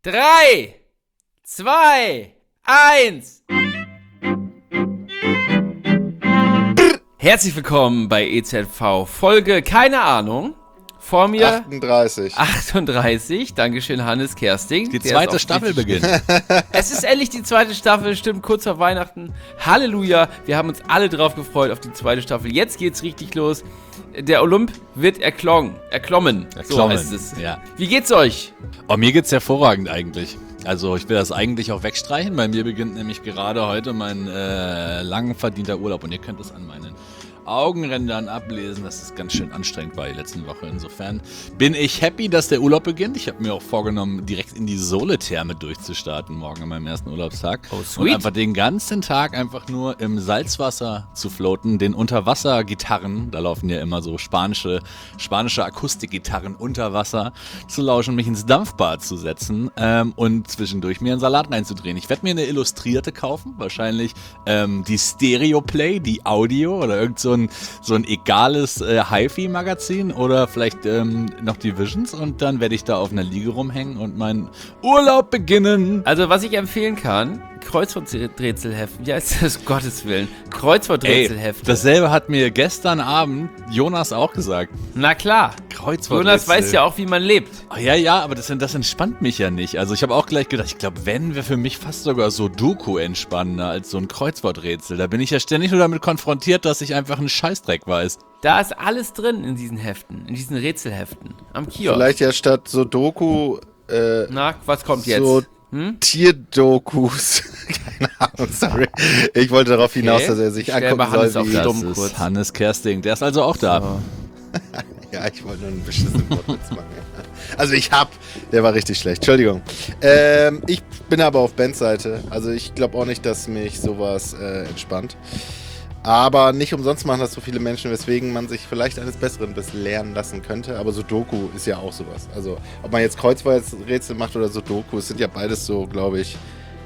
3, 2, 1. Herzlich willkommen bei EZV Folge, keine Ahnung, vor mir 38, Dankeschön Hannes Kersting. Die zweite Staffel beginnt. Es ist endlich die zweite Staffel, stimmt, kurz vor Weihnachten. Halleluja, wir haben uns alle drauf gefreut auf die zweite Staffel. Jetzt geht's richtig los. Der Olymp wird erklommen. So heißt es. Ja. Wie geht's euch? Oh, mir geht's hervorragend eigentlich. Also ich will das eigentlich auch wegstreichen. Bei mir beginnt nämlich gerade heute mein lang verdienter Urlaub. Und ihr könnt es an meinen Augenrändern ablesen, dass es ganz schön anstrengend war die letzten Woche. Insofern bin ich happy, dass der Urlaub beginnt. Ich habe mir auch vorgenommen, direkt in die Soletherme durchzustarten, morgen an meinem ersten Urlaubstag. Oh, sweet. Und einfach den ganzen Tag einfach nur im Salzwasser zu floaten, den Unterwassergitarren, da laufen ja immer so spanische Akustikgitarren unter Wasser, zu lauschen, mich ins Dampfbad zu setzen und zwischendurch mir einen Salat reinzudrehen. Ich werde mir eine Illustrierte kaufen, wahrscheinlich die Stereo-Play, die Audio oder irgend so ein egales Hi-Fi-Magazin oder vielleicht noch die Visions und dann werde ich da auf einer Liege rumhängen und meinen Urlaub beginnen. Also was ich empfehlen kann, Kreuzworträtselheften, wie heißt das, Gottes Willen, Kreuzworträtselhefte. Dasselbe hat mir gestern Abend Jonas auch gesagt. Na klar, Kreuzworträtsel. Jonas weiß ja auch, wie man lebt. Oh, ja, aber das entspannt mich ja nicht. Also ich habe auch gleich gedacht, ich glaube, wäre für mich fast sogar Sudoku entspannender als so ein Kreuzworträtsel. Da bin ich ja ständig nur damit konfrontiert, dass ich einfach einen Scheißdreck weiß. Da ist alles drin in diesen Heften, in diesen Rätselheften, am Kiosk. Vielleicht ja statt Sudoku, Na, was kommt jetzt? so Tierdokus. Keine Ahnung, sorry. Ich wollte darauf hinaus, Okay. dass er sich Ich stell angucken mal Hannes soll, auf wie... die Das Dumm ist kurz. Hannes Kersting. Der ist also auch da. So. Ja, ich wollte nur einen beschissenen Wortwitz machen. Also der war richtig schlecht. Entschuldigung. Ich bin aber auf Bens Seite. Also ich glaube auch nicht, dass mich sowas entspannt. Aber nicht umsonst machen das so viele Menschen, weswegen man sich vielleicht eines Besseren lernen lassen könnte. Aber Sudoku ist ja auch sowas. Also ob man jetzt Kreuzworträtsel macht oder Sudoku, es sind ja beides so, glaube ich,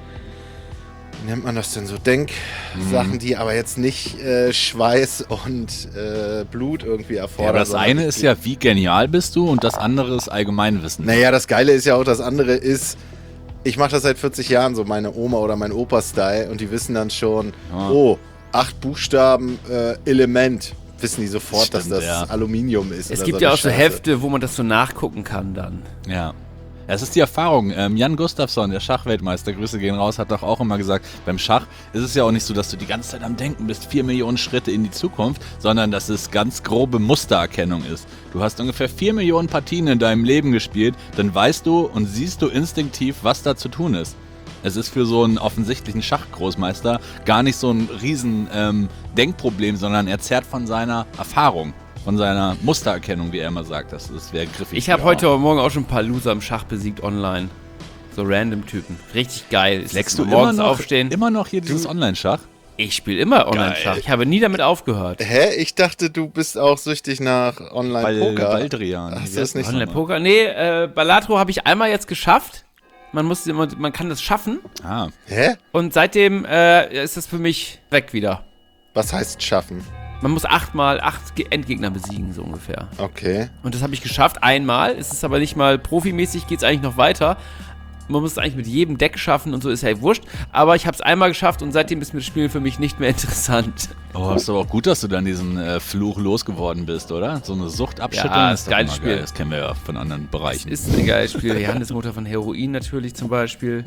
wie nennt man das denn so? Denksachen, die aber jetzt nicht Schweiß und Blut irgendwie erfordern. Ja, aber das sondern eine ist ja, wie genial bist du und das andere ist Allgemeinwissen. Naja, das Geile ist ja auch, das andere ist, ich mache das seit 40 Jahren so, meine Oma oder mein Opa-Style, und die wissen dann schon, oh, 8 Buchstaben, Element, wissen die sofort, Stimmt, dass das ja. Aluminium ist. Es oder gibt so ja eine auch so Scheiße. Hefte, wo man das so nachgucken kann dann. Ja. Es ist die Erfahrung. Jan Gustafsson, der Schachweltmeister, Grüße gehen raus, hat doch auch immer gesagt, beim Schach ist es ja auch nicht so, dass du die ganze Zeit am Denken bist, 4 Millionen Schritte in die Zukunft, sondern dass es ganz grobe Mustererkennung ist. Du hast ungefähr 4 Millionen Partien in deinem Leben gespielt, dann weißt du und siehst du instinktiv, was da zu tun ist. Es ist für so einen offensichtlichen Schachgroßmeister gar nicht so ein riesen Denkproblem, sondern er zerrt von seiner Erfahrung. Von seiner Mustererkennung, wie er immer sagt. Das wäre griffig. Ich habe heute Morgen auch schon ein paar Loser im Schach besiegt online. So random Typen. Richtig geil. Leckst du morgens aufstehen? immer noch hier dieses Online-Schach? Ich spiele immer Online-Schach. Ich habe nie damit aufgehört. Hä? Ich dachte, du bist auch süchtig nach Online-Poker. Baldrian. Ach, das ist nicht Online-Poker? Nee, Balatro habe ich einmal jetzt geschafft. Man kann das schaffen. Ah. Hä? Und seitdem ist das für mich weg wieder. Was heißt schaffen? Man muss 8 Endgegner besiegen, so ungefähr. Okay. Und das habe ich geschafft, einmal. Es ist aber nicht mal profimäßig, geht es eigentlich noch weiter. Man muss es eigentlich mit jedem Deck schaffen und so, ist ja wurscht. Aber ich habe es einmal geschafft und seitdem ist mir das Spiel für mich nicht mehr interessant. Oh, ist aber auch gut, dass du dann diesen Fluch losgeworden bist, oder? So eine Suchtabschüttung Ja, ist doch geiles immer Spiel. geil. Das kennen wir ja von anderen Bereichen. Ist ein geiles Spiel. Johannes Mutter von Heroin natürlich zum Beispiel.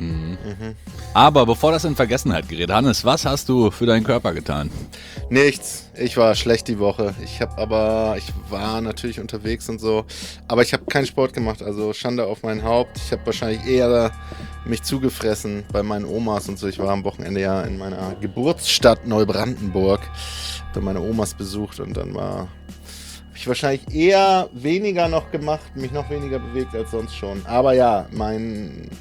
Aber bevor das in Vergessenheit gerät, Hannes, was hast du für deinen Körper getan? Nichts. Ich war schlecht die Woche. Ich war natürlich unterwegs und so. Aber ich habe keinen Sport gemacht. Also Schande auf mein Haupt. Ich habe wahrscheinlich eher mich zugefressen bei meinen Omas und so. Ich war am Wochenende ja in meiner Geburtsstadt Neubrandenburg bei meinen Omas besucht und dann habe ich wahrscheinlich eher weniger noch gemacht, mich noch weniger bewegt als sonst schon. Aber ja, mein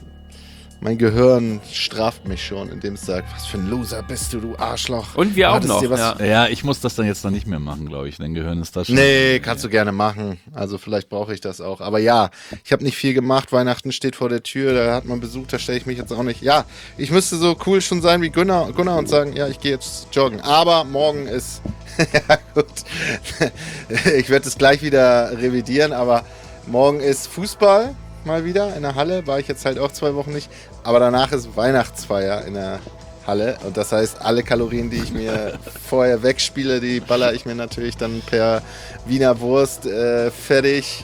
Gehirn straft mich schon, indem es sagt, was für ein Loser bist du Arschloch. Und wir Du auch hattest noch. dir was- Ja. Ja, ich muss das dann jetzt noch nicht mehr machen, glaube ich. Dein Gehirn ist da schon. Nee, kannst du gerne machen. Also vielleicht brauche ich das auch. Aber ja, ich habe nicht viel gemacht. Weihnachten steht vor der Tür, da hat man Besuch, da stelle ich mich jetzt auch nicht. Ja, ich müsste so cool schon sein wie Gunnar und sagen, ja, ich gehe jetzt joggen. Aber morgen ist, ja gut, ich werde es gleich wieder revidieren, aber morgen ist Fußball. mal wieder in der Halle. War ich jetzt halt auch 2 Wochen nicht. Aber danach ist Weihnachtsfeier in der Halle. Und das heißt, alle Kalorien, die ich mir vorher wegspiele, die baller ich mir natürlich dann per Wiener Wurst fertig,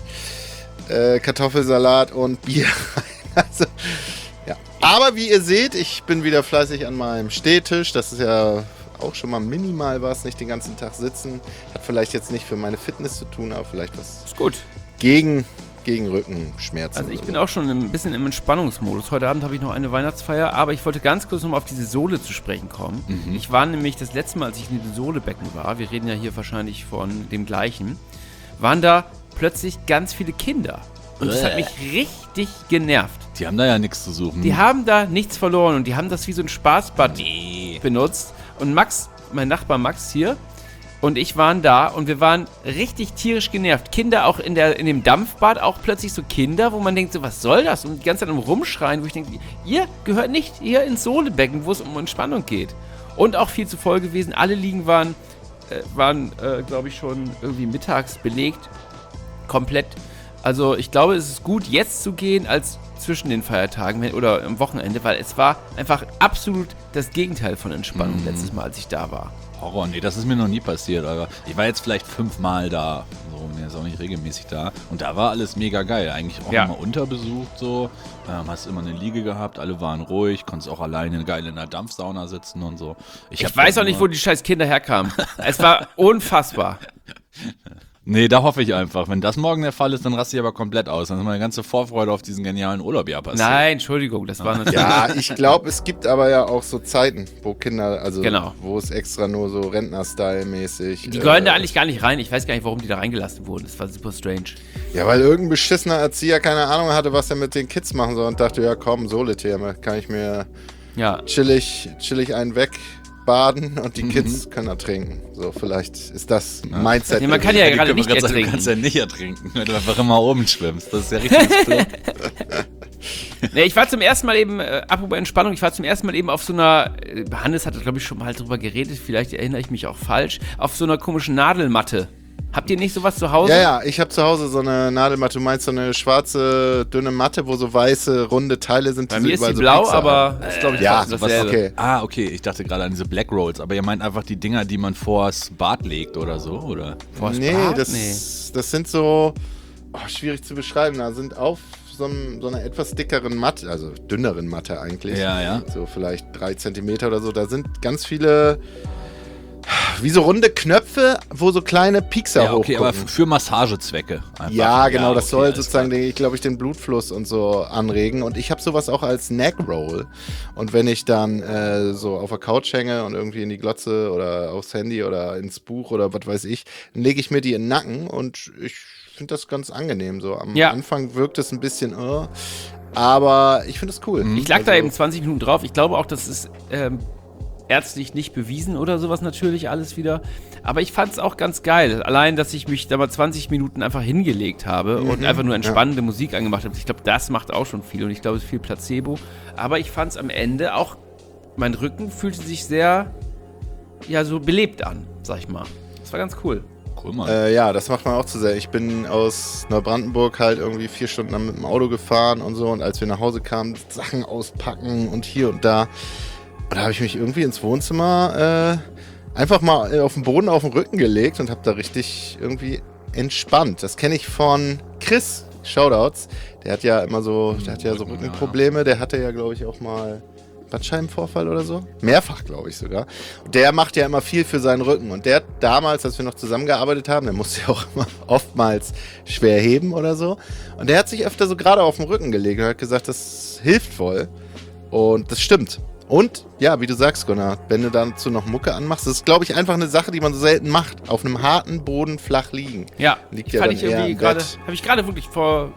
Kartoffelsalat und Bier rein. Also, ja. Aber wie ihr seht, ich bin wieder fleißig an meinem Stehtisch. Das ist ja auch schon mal minimal was, nicht den ganzen Tag sitzen. Hat vielleicht jetzt nicht für meine Fitness zu tun, aber vielleicht was Ist gut. gegen Rückenschmerzen. Also ich bin auch schon ein bisschen im Entspannungsmodus. Heute Abend habe ich noch eine Weihnachtsfeier, aber ich wollte ganz kurz nochmal auf diese Sohle zu sprechen kommen. Ich war nämlich das letzte Mal, als ich in dem Sohlebecken war, wir reden ja hier wahrscheinlich von dem gleichen, waren da plötzlich ganz viele Kinder. Und das hat mich richtig genervt. Die haben da ja nichts zu suchen. Die haben da nichts verloren und die haben das wie so ein Spaßbad benutzt. Und Max, mein Nachbar Max hier und ich waren da und wir waren richtig tierisch genervt. Kinder auch in dem Dampfbad, auch plötzlich so Kinder, wo man denkt, so was soll das? Und die ganze Zeit am Rumschreien, wo ich denke, ihr gehört nicht hier ins Sohlebecken, wo es um Entspannung geht. Und auch viel zu voll gewesen. Alle Liegen waren glaube ich, schon irgendwie mittags belegt. Komplett. Also ich glaube, es ist gut, jetzt zu gehen, als zwischen den Feiertagen oder am Wochenende, weil es war einfach absolut das Gegenteil von Entspannung letztes Mal, als ich da war. Horror, nee, das ist mir noch nie passiert, aber ich war jetzt vielleicht 5-mal da, so, mir ist auch nicht regelmäßig da und da war alles mega geil, eigentlich auch immer unterbesucht so, hast immer eine Liege gehabt, alle waren ruhig, konntest auch alleine geil in der Dampfsauna sitzen und so. Ich weiß auch nicht, wo die scheiß Kinder herkamen. Es war unfassbar. Nee, da hoffe ich einfach. Wenn das morgen der Fall ist, dann raste ich aber komplett aus. Dann ist meine ganze Vorfreude auf diesen genialen Urlaub ja passiert. Nein, Entschuldigung, das war natürlich... Ja, ich glaube, es gibt aber ja auch so Zeiten, wo Kinder, also Genau. wo es extra nur so Rentner-Style-mäßig... Die gehören da eigentlich gar nicht rein. Ich weiß gar nicht, warum die da reingelassen wurden. Das war super strange. Ja, weil irgendein beschissener Erzieher keine Ahnung hatte, was er mit den Kids machen soll und dachte, ja komm, Solitär, kann ich mir chillig einen wegbaden und die Kids können ertrinken. So, vielleicht ist das Mindset. Ja, man kann ja gerade nicht ertrinken. Du kannst ja nicht ertrinken, wenn du einfach immer oben schwimmst. Das ist ja richtig cool. Nee, ich war zum ersten Mal eben, apropos Entspannung, ich war zum ersten Mal eben auf so einer, Hannes hatte glaube ich schon mal drüber geredet, vielleicht erinnere ich mich auch falsch, auf so einer komischen Nadelmatte. Habt ihr nicht sowas zu Hause? Ja, ich habe zu Hause so eine Nadelmatte. Du meinst so eine schwarze, dünne Matte, wo so weiße, runde Teile sind. Bei mir ist die blau, Pizza aber ist glaube ich ja, dasselbe. Okay. Ah, okay, ich dachte gerade an diese Black Rolls, aber ihr meint einfach die Dinger, die man vors Bad legt oder so, oder? Das sind so, schwierig zu beschreiben, da sind auf so einer etwas dickeren Matte, also dünneren Matte eigentlich. Ja. So vielleicht 3 Zentimeter oder so, da sind ganz viele... Wie so runde Knöpfe, wo so kleine Piekser hochgucken. Aber für Massagezwecke. Einfach. Ja, genau, das soll sozusagen, den Blutfluss und so anregen. Und ich habe sowas auch als Neckroll. Und wenn ich dann so auf der Couch hänge und irgendwie in die Glotze oder aufs Handy oder ins Buch oder was weiß ich, dann lege ich mir die in den Nacken und ich finde das ganz angenehm. So am Anfang wirkt es ein bisschen, aber ich finde es cool. Ich lag da eben 20 Minuten drauf. Ich glaube auch, das ist ärztlich nicht bewiesen oder sowas natürlich alles wieder. Aber ich fand es auch ganz geil. Allein, dass ich mich da mal 20 Minuten einfach hingelegt habe und einfach nur entspannende Musik angemacht habe. Ich glaube, das macht auch schon viel und ich glaube, es ist viel Placebo. Aber ich fand es am Ende auch, mein Rücken fühlte sich sehr, so belebt an, sag ich mal. Das war ganz cool. Cool, Mann. Ja, das macht man auch zu sehr. Ich bin aus Neubrandenburg halt irgendwie 4 Stunden dann mit dem Auto gefahren und so. Und als wir nach Hause kamen, Sachen auspacken und hier und da. Und da habe ich mich irgendwie ins Wohnzimmer einfach mal auf den Boden auf den Rücken gelegt und habe da richtig irgendwie entspannt. Das kenne ich von Chris, Shoutouts. Der hat ja immer so, Rückenprobleme. Der hatte ja, glaube ich, auch mal Bandscheibenvorfall oder so. Mehrfach, glaube ich sogar. Und der macht ja immer viel für seinen Rücken. Und der hat damals, als wir noch zusammengearbeitet haben, der musste ja auch immer oftmals schwer heben oder so. Und der hat sich öfter so gerade auf den Rücken gelegt und hat gesagt, das hilft voll. Und das stimmt. Und, ja, wie du sagst, Gunnar, wenn du dazu noch Mucke anmachst, das ist, glaube ich, einfach eine Sache, die man so selten macht. Auf einem harten Boden flach liegen. Ja, liegt ja dann eher im Bett. Habe ich gerade wirklich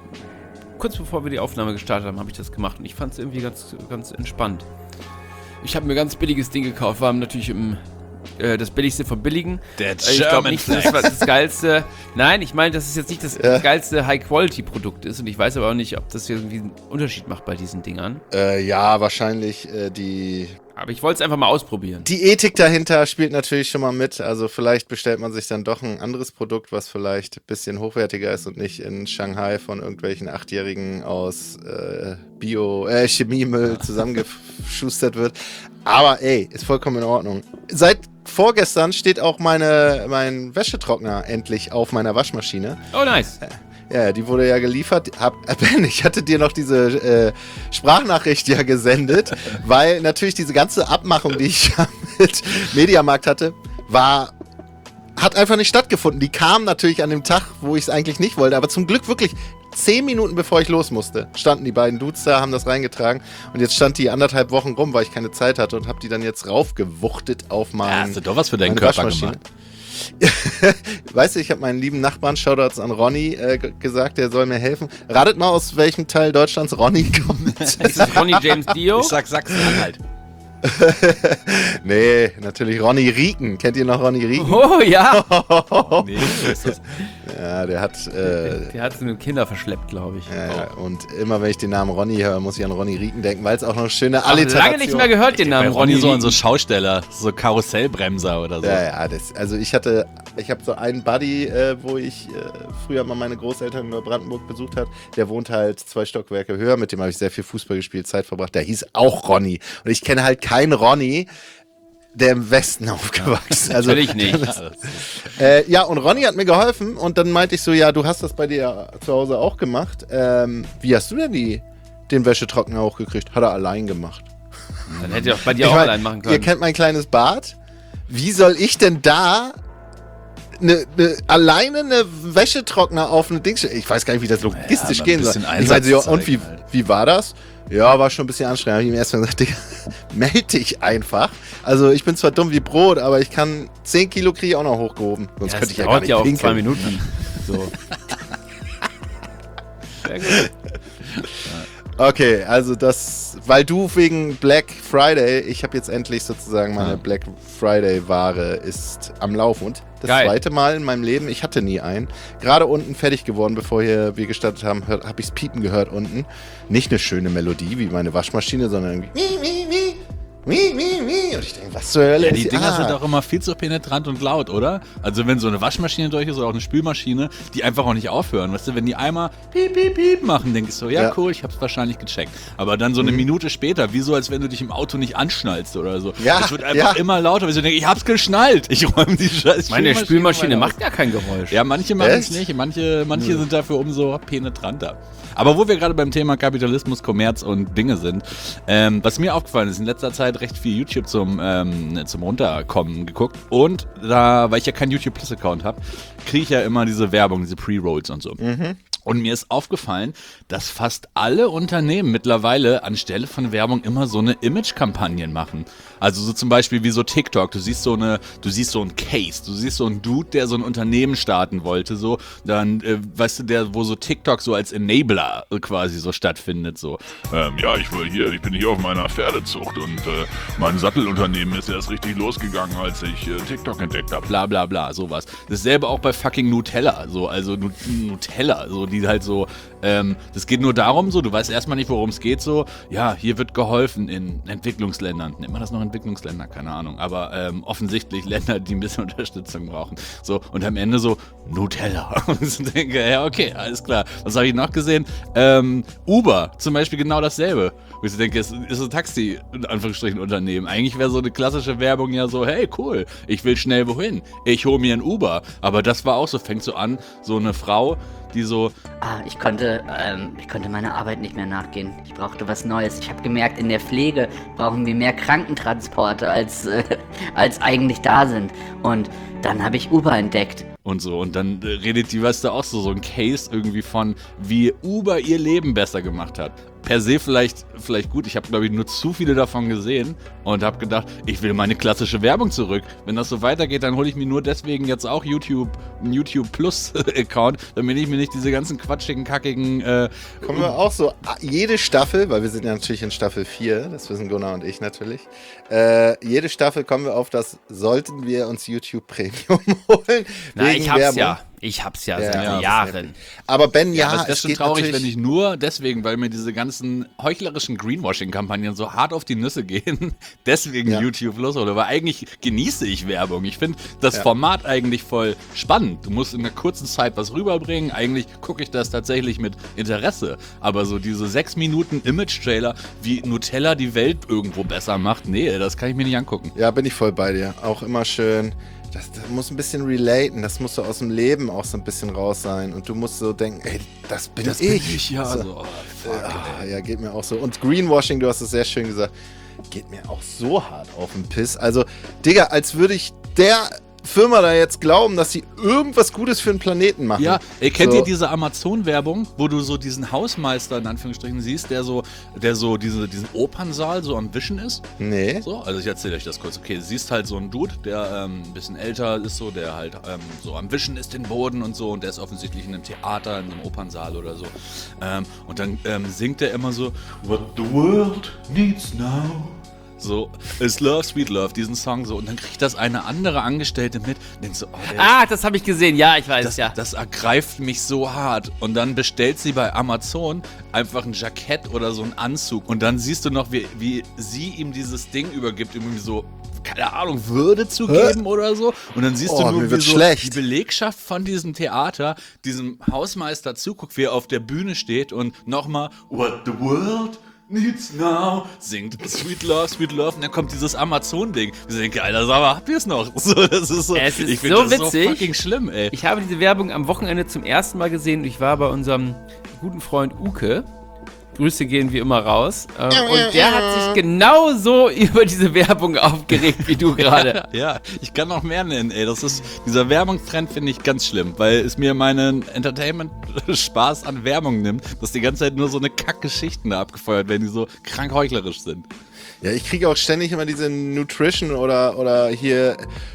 kurz bevor wir die Aufnahme gestartet haben, habe ich das gemacht. Und ich fand es irgendwie ganz, ganz entspannt. Ich habe mir ein ganz billiges Ding gekauft, war natürlich das billigste vom Billigen. Ich glaube nicht, dass das geilste. Nein, ich meine, dass es jetzt nicht das geilste High-Quality-Produkt ist. Und ich weiß aber auch nicht, ob das irgendwie einen Unterschied macht bei diesen Dingern. Ja, wahrscheinlich die Aber ich wollte es einfach mal ausprobieren. Die Ethik dahinter spielt natürlich schon mal mit. Also vielleicht bestellt man sich dann doch ein anderes Produkt, was vielleicht ein bisschen hochwertiger ist und nicht in Shanghai von irgendwelchen 8-Jährigen aus Chemiemüll zusammengeschustert wird. Aber ey, ist vollkommen in Ordnung. Seit vorgestern steht auch mein Wäschetrockner endlich auf meiner Waschmaschine. Oh, nice. Ja, die wurde ja geliefert. Ben, ich hatte dir noch diese Sprachnachricht ja gesendet, weil natürlich diese ganze Abmachung, die ich ja mit Mediamarkt hatte, hat einfach nicht stattgefunden. Die kam natürlich an dem Tag, wo ich es eigentlich nicht wollte, aber zum Glück wirklich 10 Minuten bevor ich los musste, standen die beiden Dudes da, haben das reingetragen und jetzt stand die 1,5 Wochen rum, weil ich keine Zeit hatte und habe die dann jetzt raufgewuchtet auf hast du doch was für deinen Körper gemacht. Weißt du, ich habe meinen lieben Nachbarn, Shoutouts an Ronny, gesagt, der soll mir helfen. Ratet mal, aus welchem Teil Deutschlands Ronny kommt. Ist das Ronny James Dio? Ich sag Sachsen-Anhalt. Nee, natürlich Ronny Rieken. Kennt ihr noch Ronny Rieken? Oh ja. Nee, so ist das. Ja, der hat... der hat so eine Kinder verschleppt, glaube ich. Ja, und immer wenn ich den Namen Ronny höre, muss ich an Ronny Rieken denken, weil es auch noch eine schöne Alliteration... lange nicht mehr gehört, den Namen Ronny Ronny so an Rieken. so Schausteller, so Karussellbremser oder so. Ja, also ich habe so einen Buddy, wo ich früher mal meine Großeltern in Neubrandenburg besucht habe, der wohnt halt 2 Stockwerke höher, mit dem habe ich sehr viel Fußball gespielt, Zeit verbracht, der hieß auch Ronny. Und ich kenne halt keinen Ronny, der im Westen aufgewachsen ist. Also, Natürlich nicht. ja, und Ronny hat mir geholfen und dann meinte ich so, ja, du hast das bei dir zu Hause auch gemacht. Wie hast du denn den Wäschetrockner auch gekriegt? Hat er allein gemacht. Dann hätte er auch bei dir auch allein machen können. Ihr kennt mein kleines Bad. Wie soll ich denn da alleine eine Wäschetrockner auf eine Dings... Ich weiß gar nicht, wie das logistisch gehen soll. Ich meinte, ja, und wie war das? Ja, war schon ein bisschen anstrengend. Habe ich ihm erstmal gesagt, Digga, melde dich einfach. Also ich bin zwar dumm wie Brot, aber ich kann 10 Kilo kriege ich auch noch hochgehoben. Sonst Ja, könnte ich ja dauert gar nicht ja auch pinkeln. 2 Minuten. So. Sehr gut. Okay, also weil du wegen Black Friday, ich habe jetzt endlich sozusagen meine Black Friday Ware ist am Laufen und das zweite Mal in meinem Leben, ich hatte nie einen, gerade unten fertig geworden, bevor wir gestartet haben, habe ich's piepen gehört unten. Nicht eine schöne Melodie wie meine Waschmaschine, sondern irgendwie und ich denke, was zur Hölle Ja, die ist Dinger sind auch immer viel zu penetrant und laut, oder? Also wenn so eine Waschmaschine durch ist oder auch eine Spülmaschine, die einfach auch nicht aufhören. Weißt du, wenn die einmal piep, piep, piep machen, denke ich so, ja cool, ich hab's wahrscheinlich gecheckt. Aber dann so eine Minute später, wie so, als wenn du dich im Auto nicht anschnallst oder so. Ja, es wird einfach immer lauter, weil ich so denke, ich hab's geschnallt. Ich räume die scheiß Meine Spülmaschine macht gar kein Geräusch. Ja, manche machen es nicht, manche sind dafür umso penetranter. Aber wo wir gerade beim Thema Kapitalismus, Kommerz und Dinge sind, was mir aufgefallen ist, in letzter Zeit recht viel YouTube zum Runterkommen geguckt und da, weil ich ja keinen YouTube Plus Account habe, kriege ich ja immer diese Werbung, diese Pre-Rolls und so. Und mir ist aufgefallen, dass fast alle Unternehmen mittlerweile anstelle von Werbung immer so eine Image-Kampagnen machen. Also so zum Beispiel wie so TikTok, du siehst so einen Case, du siehst so einen Dude, der so ein Unternehmen starten wollte, so, dann, weißt du, wo so TikTok so als Enabler quasi so stattfindet, so. Ja, ich bin hier auf meiner Pferdezucht und mein Sattelunternehmen ist erst richtig losgegangen, als ich TikTok entdeckt habe. Bla bla bla, sowas. Dasselbe auch bei fucking Nutella, so, also Nutella, so, die halt so, das geht nur darum, so, du weißt erstmal nicht, worum es geht, so, ja, hier wird geholfen in Entwicklungsländern. Nennt man das noch Entwicklungsländer? Keine Ahnung, aber offensichtlich Länder, die ein bisschen Unterstützung brauchen. So, und am Ende so, Nutella. Und ich denke, ja, okay, alles klar. Was habe ich noch gesehen? Uber, zum Beispiel genau dasselbe. Wo ich denke, es ist ein Taxi, in Anführungsstrichen, Unternehmen. Eigentlich wäre so eine klassische Werbung ja so, hey, cool, ich will schnell wohin. Ich hole mir ein Uber. Aber das war auch so, fängt so an, so eine Frau, die so... Ich konnte meiner Arbeit nicht mehr nachgehen. Ich brauchte was Neues. Ich habe gemerkt, in der Pflege brauchen wir mehr Krankentransporte, als eigentlich da sind. Und dann habe ich Uber entdeckt. Und so, und dann redet die, weißt du, auch so ein Case irgendwie von, wie Uber ihr Leben besser gemacht hat. Per se vielleicht gut, ich habe, glaube ich, nur zu viele davon gesehen und habe gedacht, ich will meine klassische Werbung zurück. Wenn das so weitergeht, dann hole ich mir nur deswegen jetzt auch einen YouTube Plus Account, damit ich mir nicht diese ganzen quatschigen, kackigen... Kommen wir auch so, jede Staffel, weil wir sind ja natürlich in Staffel 4, das wissen Gunnar und ich natürlich, jede Staffel kommen wir auf das, sollten wir uns YouTube Premium holen. Na, ich hab's Werbung. ja. Ich hab's ja seit Jahren. Aber Ben, das wäre schon traurig, wenn ich nur deswegen, weil mir diese ganzen heuchlerischen Greenwashing-Kampagnen so hart auf die Nüsse gehen, deswegen YouTube loshole. Weil eigentlich genieße ich Werbung. Ich finde das Format eigentlich voll spannend. Du musst in einer kurzen Zeit was rüberbringen. Eigentlich gucke ich das tatsächlich mit Interesse. Aber so diese 6 Minuten Image-Trailer, wie Nutella die Welt irgendwo besser macht, nee, das kann ich mir nicht angucken. Ja, bin ich voll bei dir. Auch immer schön. Das muss ein bisschen relaten, das muss so aus dem Leben auch so ein bisschen raus sein. Und du musst so denken, ey, das bin ich. Ja, so. Ja, geht mir auch so. Und Greenwashing, du hast es sehr schön gesagt, geht mir auch so hart auf den Piss. Also, Digga, als würde ich der Firma da jetzt glauben, dass sie irgendwas Gutes für den Planeten machen. Ja, kennt ihr diese Amazon-Werbung, wo du so diesen Hausmeister in Anführungsstrichen siehst, der so diesen Opernsaal so am Wischen ist? Nee. So, also ich erzähle euch das kurz. Okay, du siehst halt so einen Dude, der ein bisschen älter ist, so, der halt so am Wischen ist den Boden und so, und der ist offensichtlich in einem Theater, in einem Opernsaal oder so. Und dann singt er immer so What the world needs now. So, It's Love, Sweet Love, diesen Song so. Und dann kriegt das eine andere Angestellte mit und denkt so, das habe ich gesehen, ja, ich weiß, das ergreift mich so hart. Und dann bestellt sie bei Amazon einfach ein Jackett oder so einen Anzug. Und dann siehst du noch, wie sie ihm dieses Ding übergibt, irgendwie so, keine Ahnung, Würde zu geben oder so. Und dann siehst du nur, wie so die Belegschaft von diesem Theater diesem Hausmeister zuguckt, wie er auf der Bühne steht und nochmal What the world needs now singt Sweet Love, Sweet Love, und dann kommt dieses Amazon-Ding. Ich denke, Alter, sag mal, habt ihr es noch? So, das ist so, es ist ich so das witzig. So fucking schlimm, ey. Ich habe diese Werbung am Wochenende zum ersten Mal gesehen. Ich war bei unserem guten Freund Uke. Grüße gehen wie immer raus. Und der hat sich genauso über diese Werbung aufgeregt, wie du gerade. Ja, ich kann noch mehr nennen, ey. Dieser Werbungstrend finde ich ganz schlimm, weil es mir meinen Entertainment-Spaß an Werbung nimmt, dass die ganze Zeit nur so eine Kack-Geschichten da abgefeuert werden, die so krank heuchlerisch sind. Ja, ich kriege auch ständig immer diese Nutrition oder hier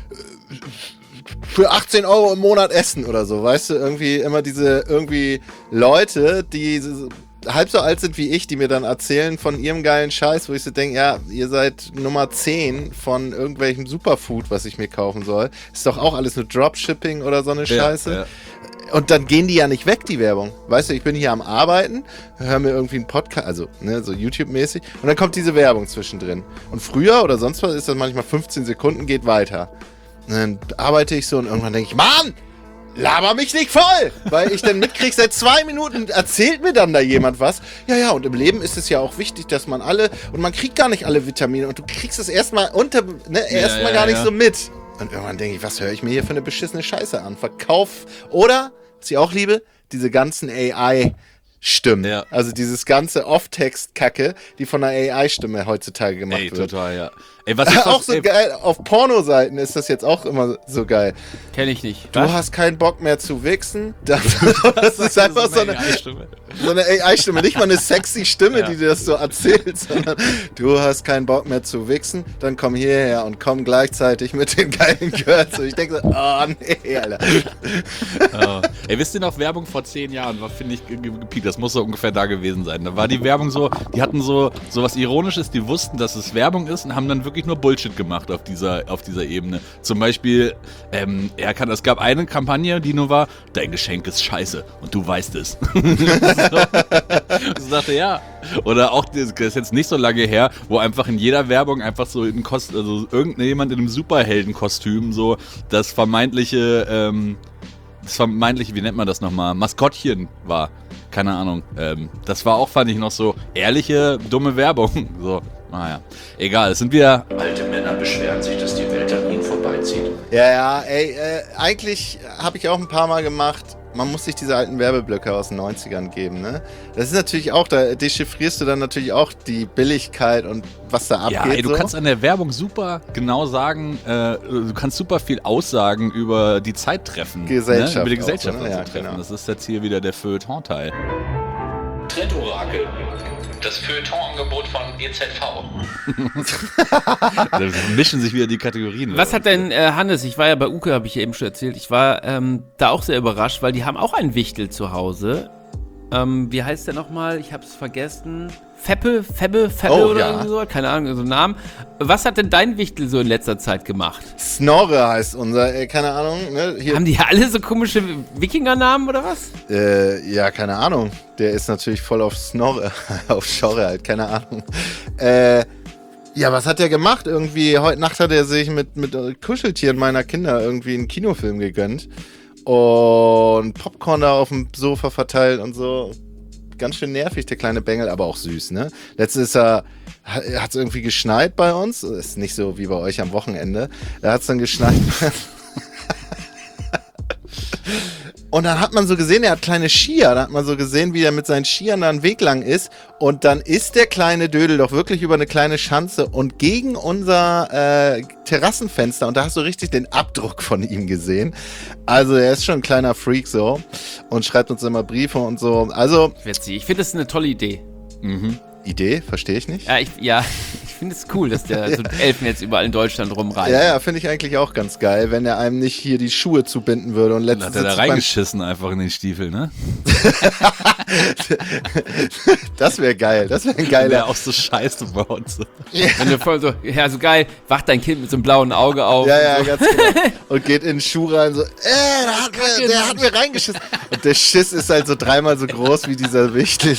für 18 € im Monat essen oder so, weißt du? Irgendwie immer diese Leute, die halb so alt sind wie ich, die mir dann erzählen von ihrem geilen Scheiß, wo ich so denke, ja, ihr seid Nummer 10 von irgendwelchem Superfood, was ich mir kaufen soll. Ist doch auch alles nur Dropshipping oder so eine Scheiße. Ja. Und dann gehen die ja nicht weg, die Werbung. Weißt du, ich bin hier am Arbeiten, höre mir irgendwie einen Podcast, also so YouTube-mäßig, und dann kommt diese Werbung zwischendrin. Und früher oder sonst was ist das manchmal 15 Sekunden, geht weiter. Und dann arbeite ich so und irgendwann denke ich, Mann! Laber mich nicht voll! Weil ich dann mitkriege, seit 2 Minuten erzählt mir dann da jemand was. Ja, und im Leben ist es ja auch wichtig, dass man und man kriegt gar nicht alle Vitamine und du kriegst es erstmal gar nicht so mit. Und irgendwann denke ich, was höre ich mir hier für eine beschissene Scheiße an? Verkauf oder, was ich auch liebe, diese ganzen AI-Stimmen. Ja. Also dieses ganze Off-Text-Kacke, die von einer AI-Stimme heutzutage gemacht wird. Total, ja. Auch so geil, auf Pornoseiten ist das jetzt auch immer so geil. Kenn ich nicht. Du hast keinen Bock mehr zu wichsen. Das ist einfach so eine AI-Stimme. Nicht mal eine sexy Stimme, die dir das so erzählt, sondern du hast keinen Bock mehr zu wichsen, dann komm hierher und komm gleichzeitig mit den geilen Girls. Und ich denke so, oh nee, Alter. Oh. Ey, wisst ihr noch, Werbung vor 10 Jahren war, finde ich, gepiekt. Das muss so ungefähr da gewesen sein. Da war die Werbung so, die hatten so was Ironisches, die wussten, dass es Werbung ist und haben dann wirklich nur Bullshit gemacht auf dieser Ebene. Zum Beispiel, es gab eine Kampagne, die nur war, dein Geschenk ist scheiße und du weißt es. So sagte, ja. Oder auch, das ist jetzt nicht so lange her, wo einfach in jeder Werbung einfach so irgendjemand in einem Superheldenkostüm so das vermeintliche, wie nennt man das nochmal, Maskottchen war. Keine Ahnung. Das war auch, fand ich, noch so ehrliche, dumme Werbung. So, naja. Egal, es sind wieder alte Männer beschweren sich, dass die Welt an ihnen vorbeizieht. Ja, eigentlich habe ich auch ein paar Mal gemacht, man muss sich diese alten Werbeblöcke aus den 90ern geben, ne? Das ist natürlich auch, da dechiffrierst du dann natürlich auch die Billigkeit und was da abgeht. Ja, du kannst an der Werbung super genau sagen, du kannst super viel aussagen über die Zeittreffen. Gesellschaft. Ne? Über die Gesellschaft auch, ne? Ja, treffen. genau. Das ist jetzt hier wieder der Feuilleton-Teil. Trendorakel. Das Feuilleton-Angebot von EZV. Da mischen sich wieder die Kategorien. Was hat denn Hannes, ich war ja bei Uke, habe ich ja eben schon erzählt, ich war da auch sehr überrascht, weil die haben auch einen Wichtel zu Hause. Wie heißt der nochmal? Ich hab's vergessen. Febbe Oh, oder ja. irgendwie so? Keine Ahnung, so einen Namen. Was hat denn dein Wichtel so in letzter Zeit gemacht? Snorre heißt unser, keine Ahnung. Ne? Hier, Haben die alle so komische Wikingernamen oder was? ja, keine Ahnung. Der ist natürlich voll auf Snorre, auf Schorre halt, keine Ahnung. Ja, was hat der gemacht? Irgendwie, heute Nacht hat er sich mit Kuscheltieren meiner Kinder irgendwie einen Kinofilm gegönnt. Und Popcorn da auf dem Sofa verteilt und so. Ganz schön nervig, der kleine Bengel, aber auch süß, ne? Letztens hat es irgendwie geschneit bei uns. Ist nicht so wie bei euch am Wochenende. Da hat es dann geschneit. Und dann hat man so gesehen, er hat kleine Skier. Da hat man so gesehen, wie er mit seinen Skiern da einen Weg lang ist. Und dann ist der kleine Dödel doch wirklich über eine kleine Schanze und gegen unser Terrassenfenster. Und da hast du richtig den Abdruck von ihm gesehen. Also er ist schon ein kleiner Freak so. Und schreibt uns immer Briefe und so. Also Witzig. Ich finde das eine tolle Idee. Idee, verstehe ich nicht. Ich finde es cool, dass der so Elfen jetzt überall in Deutschland rumreist. Ja, finde ich eigentlich auch ganz geil, wenn er einem nicht hier die Schuhe zubinden würde. Und Dann letztens hat er da sitze ich reingeschissen einfach in den Stiefel, ne? Das wäre geil. Das wäre ein Der geiler. auch so Scheiße baut. So. Wenn du voll so, ja, so geil, wacht dein Kind mit so einem blauen Auge auf. Ja, und so. ganz genau. Und geht in den Schuh rein, so, der hat mir reingeschissen. Und der Schiss ist halt so dreimal so groß wie dieser Wichtel.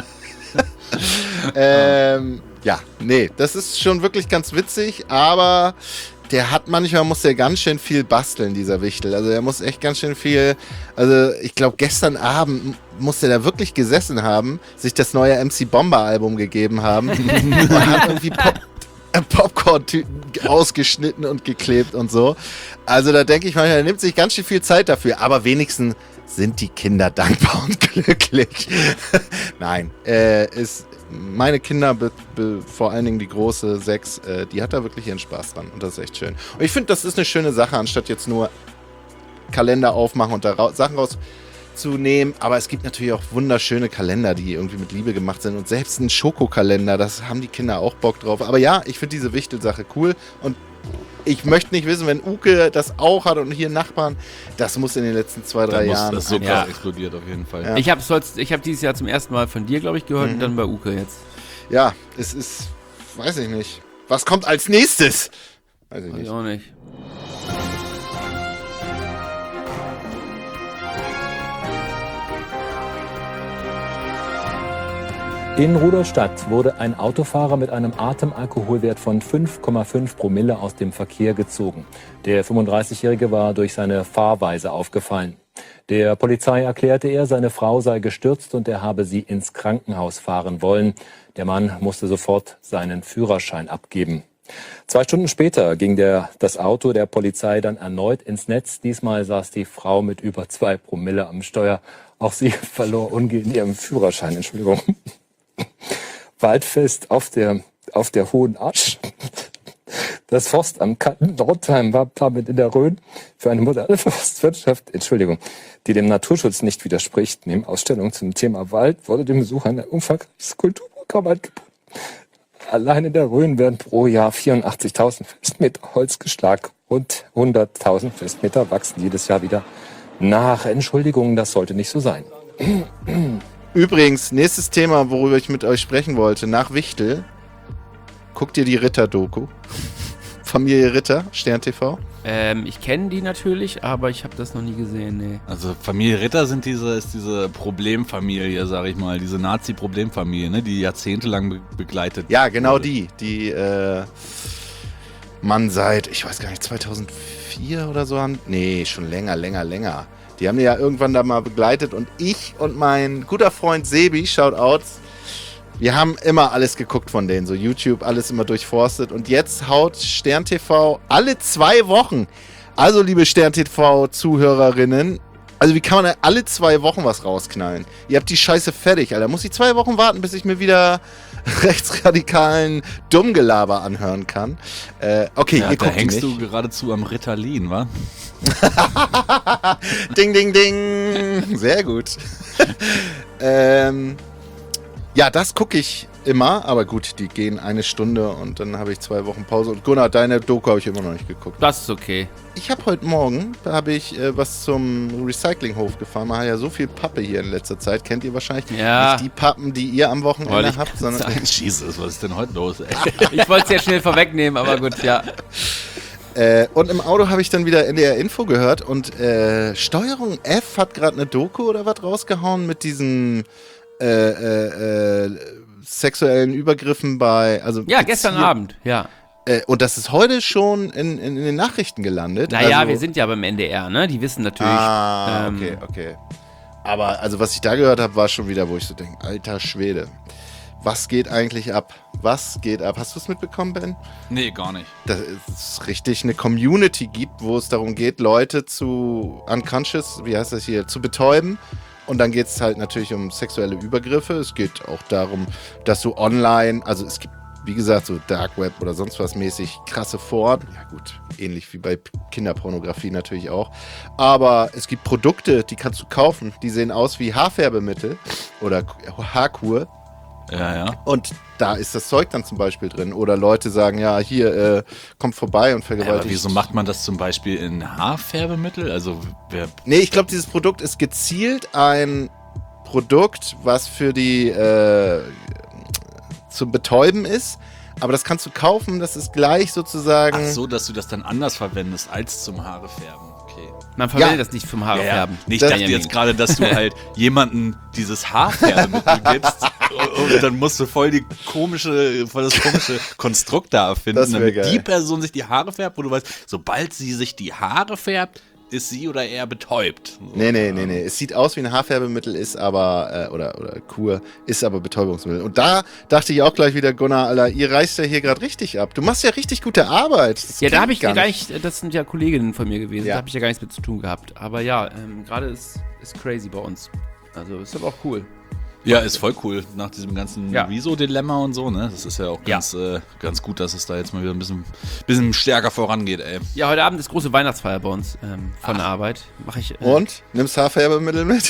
Ja, nee, das ist schon wirklich ganz witzig, aber muss der ganz schön viel basteln, dieser Wichtel. Also er muss echt ganz schön viel, also ich glaube gestern Abend muss der da wirklich gesessen haben, sich das neue MC Bomber Album gegeben haben und hat irgendwie Popcorn-Tüten ausgeschnitten und geklebt und so. Also da denke ich manchmal, er nimmt sich ganz schön viel Zeit dafür, aber wenigstens sind die Kinder dankbar und glücklich. Nein, meine Kinder, vor allen Dingen die große 6, die hat da wirklich ihren Spaß dran und das ist echt schön. Und ich finde, das ist eine schöne Sache, anstatt jetzt nur Kalender aufmachen und da Sachen rauszunehmen. Aber es gibt natürlich auch wunderschöne Kalender, die irgendwie mit Liebe gemacht sind und selbst ein Schokokalender, das haben die Kinder auch Bock drauf. Aber ja, ich finde diese Wichtelsache cool und ich möchte nicht wissen, wenn Uke das auch hat und hier Nachbarn, das muss in den letzten 2-3 Jahren. Das ist so krass Ja. explodiert auf jeden Fall. Ja. Ich habe dieses Jahr zum ersten Mal von dir, glaube ich, gehört und dann bei Uke jetzt. Ja, es ist, weiß ich nicht. Was kommt als nächstes? Weiß ich Weiß ich nicht. auch nicht. In Rudolstadt wurde ein Autofahrer mit einem Atemalkoholwert von 5,5 Promille aus dem Verkehr gezogen. Der 35-Jährige war durch seine Fahrweise aufgefallen. Der Polizei erklärte er, seine Frau sei gestürzt und er habe sie ins Krankenhaus fahren wollen. Der Mann musste sofort seinen Führerschein abgeben. 2 Stunden später ging das Auto der Polizei dann erneut ins Netz. Diesmal saß die Frau mit über 2 Promille am Steuer. Auch sie verlor umgehend ihren Führerschein. Entschuldigung. Waldfest auf der Hohen Asch. Das Forstamt Nordheim war damit in der Rhön für eine moderne Forstwirtschaft, die dem Naturschutz nicht widerspricht. Neben Ausstellungen zum Thema Wald wurde dem Besucher ein umfangreiches Kulturprogramm angeboten. Allein in der Rhön werden pro Jahr 84.000 Festmeter Holz geschlagen und 100.000 Festmeter wachsen jedes Jahr wieder nach. Entschuldigung, das sollte nicht so sein. Übrigens, nächstes Thema, worüber ich mit euch sprechen wollte, nach Wichtel, guckt ihr die Ritter-Doku? Familie Ritter, Stern TV? Ich kenne die natürlich, aber ich habe das noch nie gesehen, nee. Also Familie Ritter ist diese Problemfamilie, sag ich mal, diese Nazi-Problemfamilie, ne, die jahrzehntelang begleitet. Ja, genau wurde. die man seit, ich weiß gar nicht, 2004 oder so haben. Nee, schon länger. Die haben die ja irgendwann da mal begleitet und ich und mein guter Freund Sebi, Shoutouts, wir haben immer alles geguckt von denen, so YouTube, alles immer durchforstet und jetzt haut Stern TV alle 2 Wochen. Also liebe Stern TV Zuhörerinnen, also wie kann man da alle 2 Wochen was rausknallen? Ihr habt die Scheiße fertig, Alter. Muss ich 2 Wochen warten, bis ich mir wieder rechtsradikalen Dummgelaber anhören kann? Okay, Ja, ihr da guckt hängst die nicht. du geradezu am Ritalin, wa? Ding, ding, ding. Sehr gut. Ja, das gucke ich immer, aber gut, die gehen 1 Stunde und dann habe ich 2 Wochen Pause. Und Gunnar, deine Doku habe ich immer noch nicht geguckt. Das ist okay. Ich habe heute Morgen, da habe ich was zum Recyclinghof gefahren. Man hat ja so viel Pappe hier in letzter Zeit. Kennt ihr wahrscheinlich nicht die Pappen, die ihr am Wochenende habt, sondern... Jesus, was ist denn heute los, ey? Ich wollte es ja schnell vorwegnehmen, aber gut, ja. Und im Auto habe ich dann wieder NDR Info gehört und Steuerung F hat gerade eine Doku oder was rausgehauen mit diesen sexuellen Übergriffen bei... Ja, gestern Abend, ja. Und das ist heute schon in den Nachrichten gelandet. Naja, also, wir sind ja beim NDR, ne? Die wissen natürlich... okay. Aber also was ich da gehört habe, war schon wieder, wo ich so denke, alter Schwede. Was geht eigentlich ab? Was geht ab? Hast du es mitbekommen, Ben? Nee, gar nicht. Dass es richtig eine Community gibt, wo es darum geht, Leute zu unconscious, wie heißt das hier, zu betäuben. Und dann geht es halt natürlich um sexuelle Übergriffe. Es geht auch darum, dass du online, also es gibt, wie gesagt, so Dark Web oder sonst was mäßig krasse Foren. Ja gut, ähnlich wie bei Kinderpornografie natürlich auch. Aber es gibt Produkte, die kannst du kaufen. Die sehen aus wie Haarfärbemittel oder Haarkur. Ja. Und da ist das Zeug dann zum Beispiel drin. Oder Leute sagen, ja, hier, kommt vorbei und vergewaltigt. Aber wieso macht man das zum Beispiel in Haarfärbemittel? Also, Nee, ich glaube, dieses Produkt ist gezielt ein Produkt, was für die zum Betäuben ist. Aber das kannst du kaufen, das ist gleich sozusagen... Ach so, dass du das dann anders verwendest als zum Haare färben. Okay. Man verwendet das nicht zum Haare färben. Ich dachte jetzt gerade, dass du halt jemandem dieses Haarfärbemittel gibst und dann musst du voll das komische Konstrukt da erfinden, damit geil. Die Person sich die Haare färbt, wo du weißt, sobald sie sich die Haare färbt, ist sie oder er betäubt. So. Nee. Es sieht aus wie ein Haarfärbemittel, ist aber, oder Kur, ist aber Betäubungsmittel. Und da dachte ich auch gleich wieder, Gunnar, Alter, ihr reißt ja hier gerade richtig ab. Du machst ja richtig gute Arbeit. Ja, da habe ich gar nicht, das sind ja Kolleginnen von mir gewesen, da habe ich ja gar nichts mit zu tun gehabt. Aber ja, gerade ist crazy bei uns. Also ist aber auch cool. Ja, ist voll cool, nach diesem ganzen Rezo-Dilemma und so, ne? Das ist ja auch ganz gut, dass es da jetzt mal wieder ein bisschen stärker vorangeht, ey. Ja, heute Abend ist große Weihnachtsfeier bei uns von der Arbeit. Mach ich, und? Nimmst Haarfärbemittel mit?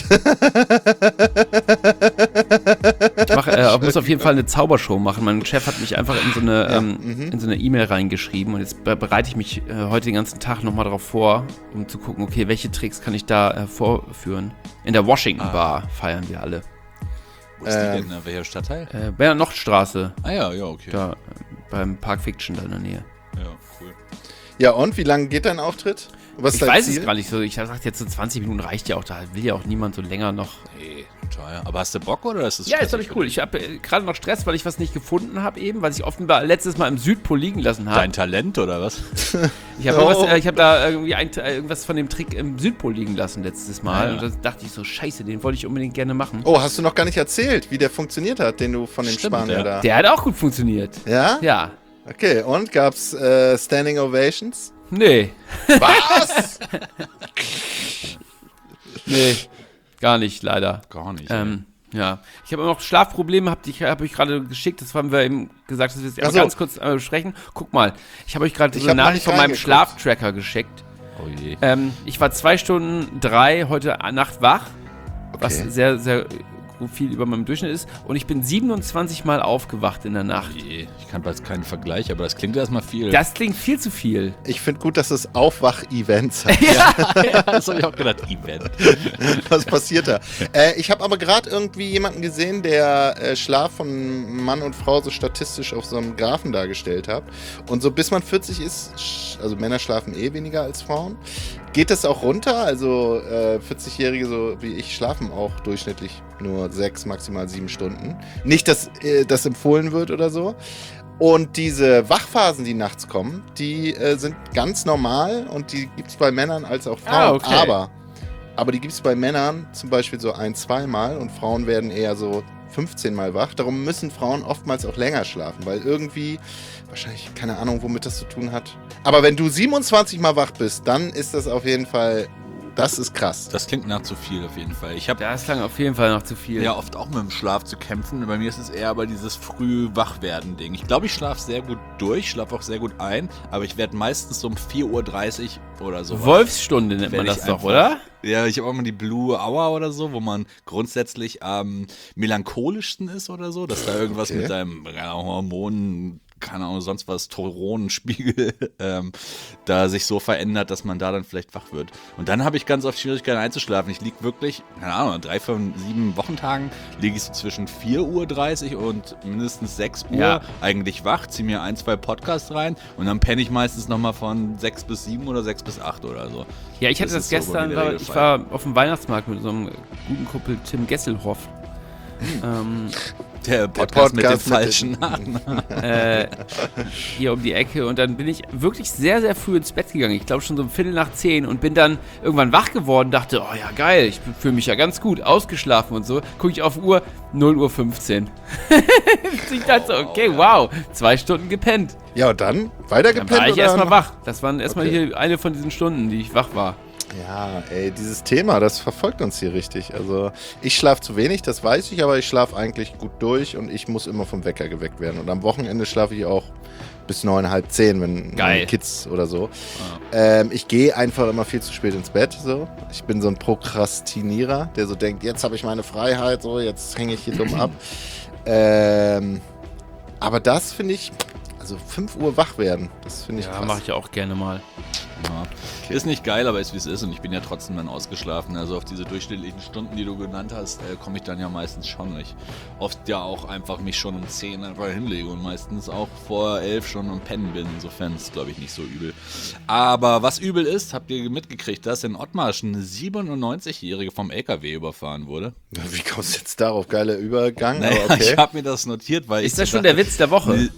Ich muss auf jeden Fall eine Zaubershow machen. Mein Chef hat mich einfach in so eine E-Mail reingeschrieben und jetzt bereite ich mich heute den ganzen Tag nochmal darauf vor, um zu gucken, okay, welche Tricks kann ich da vorführen. In der Washington Bar feiern wir alle. Wo ist die denn? Welcher Stadtteil? Bernhard-Nocht-Straße. Ja, okay. Da, beim Park Fiction da in der Nähe. Ja, cool. Ja, und? Wie lange geht dein Auftritt? Was ich weiß es gar nicht so. Ich habe gesagt, jetzt so 20 Minuten reicht ja auch. Da will ja auch niemand so länger noch. Nee, total. Aber hast du Bock oder ist es Ja, ist doch nicht cool. Ich habe gerade noch Stress, weil ich was nicht gefunden habe eben, weil ich offenbar letztes Mal im Südpol liegen lassen habe. Dein Talent oder was? Ich habe da irgendwie irgendwas von dem Trick im Südpol liegen lassen letztes Mal. Ja. Und da dachte ich so, scheiße, den wollte ich unbedingt gerne machen. Oh, hast du noch gar nicht erzählt, wie der funktioniert hat, den du von dem Spanier da... Der hat auch gut funktioniert. Ja? Ja. Okay, und gab's Standing Ovations? Nee. Was? Nee, gar nicht, leider. Gar nicht. Ja, ich habe noch Schlafprobleme, habe ich gerade geschickt, das haben wir eben gesagt, dass wir jetzt ganz kurz besprechen. Guck mal, ich habe euch gerade so eine Nachricht von meinem Schlaftracker geschickt. Oh je. Ich war 2 Stunden 3 heute Nacht wach, was sehr, sehr viel über meinem Durchschnitt ist. Und ich bin 27 Mal aufgewacht in der Nacht. Oh je. Ich kann jetzt keinen Vergleich, aber das klingt erstmal viel. Das klingt viel zu viel. Ich finde gut, dass es Aufwach-Events hat. ja, das habe ich auch gedacht. Event. Was passiert da? Ich habe aber gerade irgendwie jemanden gesehen, der Schlaf von Mann und Frau so statistisch auf so einem Graphen dargestellt hat. Und so bis man 40 ist, also Männer schlafen weniger als Frauen. Geht das auch runter? Also 40-Jährige so wie ich schlafen auch durchschnittlich nur 6, maximal 7 Stunden. Nicht, dass das empfohlen wird oder so. Und diese Wachphasen, die nachts kommen, die sind ganz normal und die gibt es bei Männern als auch Frauen. Aber die gibt es bei Männern zum Beispiel so 1-2 Mal und Frauen werden eher so 15 Mal wach. Darum müssen Frauen oftmals auch länger schlafen, weil irgendwie, wahrscheinlich, keine Ahnung, womit das zu tun hat. Aber wenn du 27 Mal wach bist, dann ist das auf jeden Fall Das ist krass. Das klingt nach zu viel auf jeden Fall. Das klang auf jeden Fall noch zu viel. Ja, oft auch mit dem Schlaf zu kämpfen. Bei mir ist es eher aber dieses Früh-Wachwerden-Ding. Ich glaube, ich schlafe sehr gut durch, schlafe auch sehr gut ein, aber ich werde meistens so um 4:30 Uhr oder so. Wolfsstunde nennt man das doch, oder? Ja, ich habe auch mal die Blue Hour oder so, wo man grundsätzlich am melancholischsten ist oder so, dass da irgendwas mit deinem Hormonen, keine Ahnung, sonst was, Testosteronspiegel da sich so verändert, dass man da dann vielleicht wach wird. Und dann habe ich ganz oft Schwierigkeiten einzuschlafen. Ich liege wirklich, keine Ahnung, an 3 von 7 Wochentagen liege ich so zwischen 4:30 Uhr und mindestens 6 Uhr eigentlich wach, ziehe mir 1, 2 Podcasts rein und dann penne ich meistens nochmal von 6 bis 7 oder 6 bis 8 oder so. Ja, ich hatte das gestern, ich war auf dem Weihnachtsmarkt mit so einem guten Kumpel Tim Gesselhoff. Der Podcast mit dem falschen Namen. Hier um die Ecke. Und dann bin ich wirklich sehr, sehr früh ins Bett gegangen. Ich glaube schon so um 9:15 und bin dann irgendwann wach geworden. Dachte, oh ja geil, ich fühle mich ja ganz gut, ausgeschlafen und so. Gucke ich auf die Uhr, 0:15 Uhr. Ich dachte so, okay, wow, 2 Stunden gepennt. Ja, und dann weiter gepennt? Dann war ich erstmal wach. Das waren erstmal hier eine von diesen Stunden, die ich wach war. Ja, ey, dieses Thema, das verfolgt uns hier richtig. Also ich schlafe zu wenig, das weiß ich, aber ich schlafe eigentlich gut durch und ich muss immer vom Wecker geweckt werden. Und am Wochenende schlafe ich auch bis 9, halb 10, wenn meine Kids oder so. Ich gehe einfach immer viel zu spät ins Bett. So. Ich bin so ein Prokrastinierer, der so denkt, jetzt habe ich meine Freiheit, so jetzt hänge ich hier dumm ab. Aber das finde ich, also 5 Uhr wach werden, das finde ich krass. Ja, mache ich auch gerne mal. Ja. Okay. Ist nicht geil, aber ist wie es ist und ich bin ja trotzdem dann ausgeschlafen. Also auf diese durchschnittlichen Stunden, die du genannt hast, komme ich dann ja meistens schon nicht. Oft ja auch einfach mich schon um 10 einfach hinlege und meistens auch vor 11 schon am Pennen bin. Insofern ist es, glaube ich, nicht so übel. Aber was übel ist, habt ihr mitgekriegt, dass in Ottmarsch eine 97-Jährige vom LKW überfahren wurde? Wie kommst du jetzt darauf? Geiler Übergang? Naja, aber okay. Ich habe mir das notiert, weil ist das schon der Witz der Woche? Eine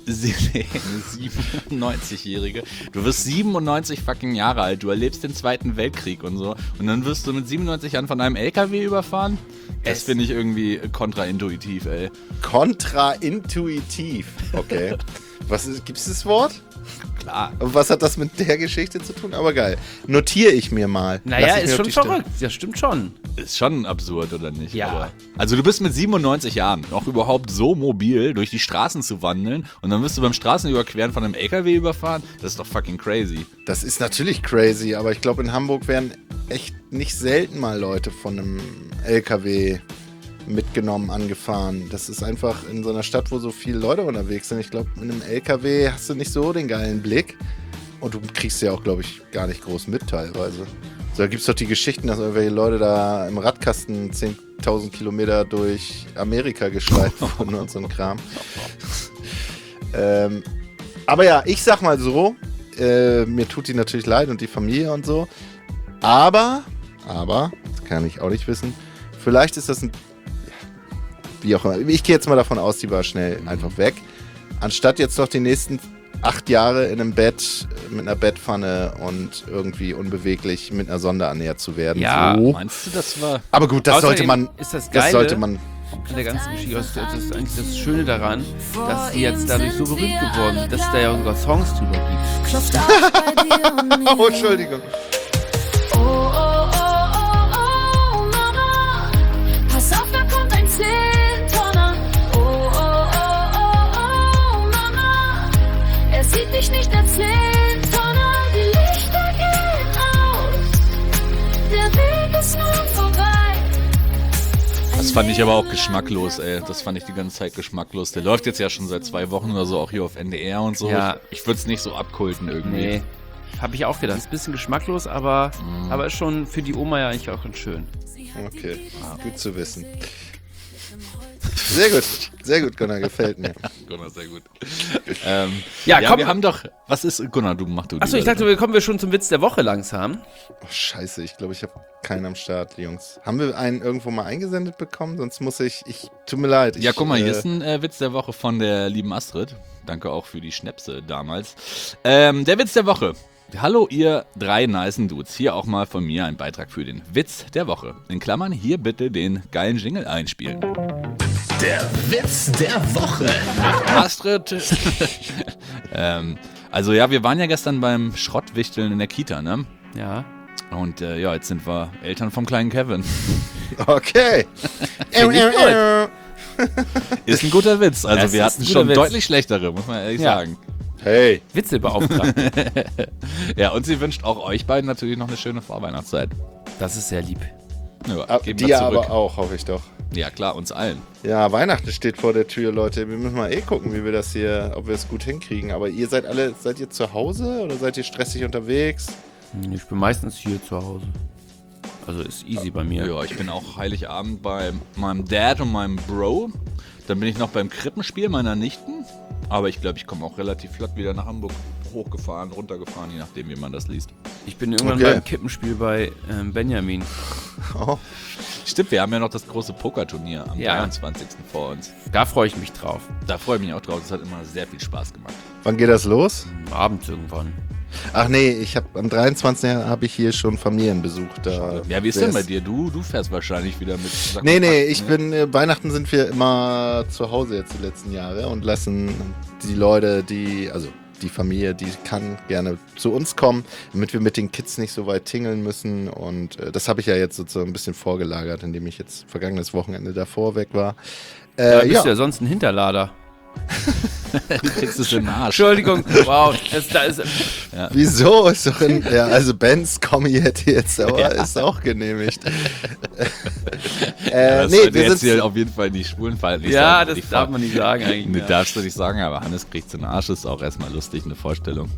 97-Jährige. Du wirst 97 fucking Jahre alt, du erlebst den Zweiten Weltkrieg und so und dann wirst du mit 97 Jahren von einem LKW überfahren? Das finde ich irgendwie kontraintuitiv, ey. Kontraintuitiv, okay. Gibt es das Wort? Klar. Und was hat das mit der Geschichte zu tun? Aber geil. Notiere ich mir mal. Naja, ist schon verrückt. Das stimmt schon. Ist schon absurd, oder nicht? Ja. Aber, also du bist mit 97 Jahren noch überhaupt so mobil, durch die Straßen zu wandeln und dann wirst du beim Straßenüberqueren von einem LKW überfahren? Das ist doch fucking crazy. Das ist natürlich crazy, aber ich glaube, in Hamburg werden echt nicht selten mal Leute von einem LKW mitgenommen, angefahren. Das ist einfach in so einer Stadt, wo so viele Leute unterwegs sind. Ich glaube, mit einem LKW hast du nicht so den geilen Blick und du kriegst ja auch, glaube ich, gar nicht groß mit teilweise. So, da gibt es doch die Geschichten, dass irgendwelche Leute da im Radkasten 10.000 Kilometer durch Amerika geschleift wurden und so ein Kram. Aber ja, ich sag mal so, mir tut die natürlich leid und die Familie und so. Aber, das kann ich auch nicht wissen, vielleicht ist das ein, wie auch immer, ich gehe jetzt mal davon aus, die war schnell einfach weg. Anstatt jetzt noch die nächsten 8 Jahre in einem Bett mit einer Bettpfanne und irgendwie unbeweglich mit einer Sonde ernährt zu werden. Ja, so. Meinst du, das war... Aber gut, das sollte man... Ist das Das Geile sollte man... an der ganzen Geschichte, das ist eigentlich das Schöne daran, dass die jetzt dadurch so berühmt geworden sind, dass es da ja sogar Songs drüber gibt. Oh, Entschuldigung. Pass auf, da kommt ein 10-Tonner. Mama, er sieht dich nicht als 10-Tonner. Die Lichter gehen aus, der Weg ist nun vorbei. Das fand ich aber auch geschmacklos, ey. Das fand ich die ganze Zeit geschmacklos. Der läuft jetzt ja schon seit 2 Wochen oder so, auch hier auf NDR und so. Ja. Ich würde es nicht so abkulten irgendwie. Nee, habe ich auch gedacht. Ist ein bisschen geschmacklos, aber ist schon für die Oma ja eigentlich auch ganz schön. Okay, gut zu wissen. Sehr gut, Gunnar, gefällt mir. Gunnar, sehr gut. Ja, komm. Wir haben doch... Was ist... Gunnar, mach du. Achso, ich dachte, kommen wir schon zum Witz der Woche langsam. Oh, scheiße, ich glaube, ich habe keinen am Start, Jungs. Haben wir einen irgendwo mal eingesendet bekommen? Sonst muss ich tut mir leid. Ja, guck mal, hier ist ein Witz der Woche von der lieben Astrid. Danke auch für die Schnäpse damals. Der Witz der Woche. Hallo ihr 3 nicen Dudes. Hier auch mal von mir ein Beitrag für den Witz der Woche. In Klammern hier bitte den geilen Jingle einspielen. Der Witz der Woche. Astrid. Also ja, wir waren ja gestern beim Schrottwichteln in der Kita, ne? Ja. Und jetzt sind wir Eltern vom kleinen Kevin. Okay. Ist ein guter Witz. Also Das wir ist hatten ein guter schon Witz. deutlich schlechtere, muss man ehrlich Ja. sagen. Hey. Witzebeauftragte. Ja, und sie wünscht auch euch beiden natürlich noch eine schöne Vorweihnachtszeit. Das ist sehr lieb. Ja, geben wir Dir zurück. aber auch, hoffe ich doch. Ja, klar, uns allen. Ja, Weihnachten steht vor der Tür, Leute. Wir müssen mal gucken, wie wir das hier, ob wir es gut hinkriegen. Aber ihr seid ihr zu Hause oder seid ihr stressig unterwegs? Ich bin meistens hier zu Hause. Also ist easy bei mir. Ja, ich bin auch Heiligabend bei meinem Dad und meinem Bro. Dann bin ich noch beim Krippenspiel meiner Nichten. Aber ich glaube, ich komme auch relativ flott wieder nach Hamburg hochgefahren, runtergefahren, je nachdem, wie man das liest. Ich bin irgendwann Okay. beim Kippenspiel bei Benjamin. Oh. Stimmt, wir haben ja noch das große Pokerturnier am Ja. 23. vor uns. Da freue ich mich drauf. Da freue ich mich auch drauf. Das hat immer sehr viel Spaß gemacht. Wann geht das los? Abends irgendwann. Ach nee, am 23. habe ich hier schon Familienbesuch. Da Ja, wie ist denn bei dir? Du fährst wahrscheinlich wieder mit. Sack und Nee, Pack, ich ne? bin, Weihnachten sind wir immer zu Hause jetzt die letzten Jahre und lassen die Leute, die Familie, die kann gerne zu uns kommen, damit wir mit den Kids nicht so weit tingeln müssen. Und das habe ich ja jetzt sozusagen ein bisschen vorgelagert, indem ich jetzt vergangenes Wochenende davor weg war. Da bist du ja sonst ein Hinterlader. Du kriegst es in den Arsch. Entschuldigung, wow. Da ist, Wieso? Ist doch also Bens Kommi hätte jetzt aber ist auch genehmigt. Das nee, sollte wir jetzt sind hier auf jeden Fall die Schwulenverhalten ja, sagen. das darf man nicht sagen eigentlich. Nee, Ja. darfst du nicht sagen, aber Hannes kriegt in den Arsch, ist auch erstmal lustig, eine Vorstellung.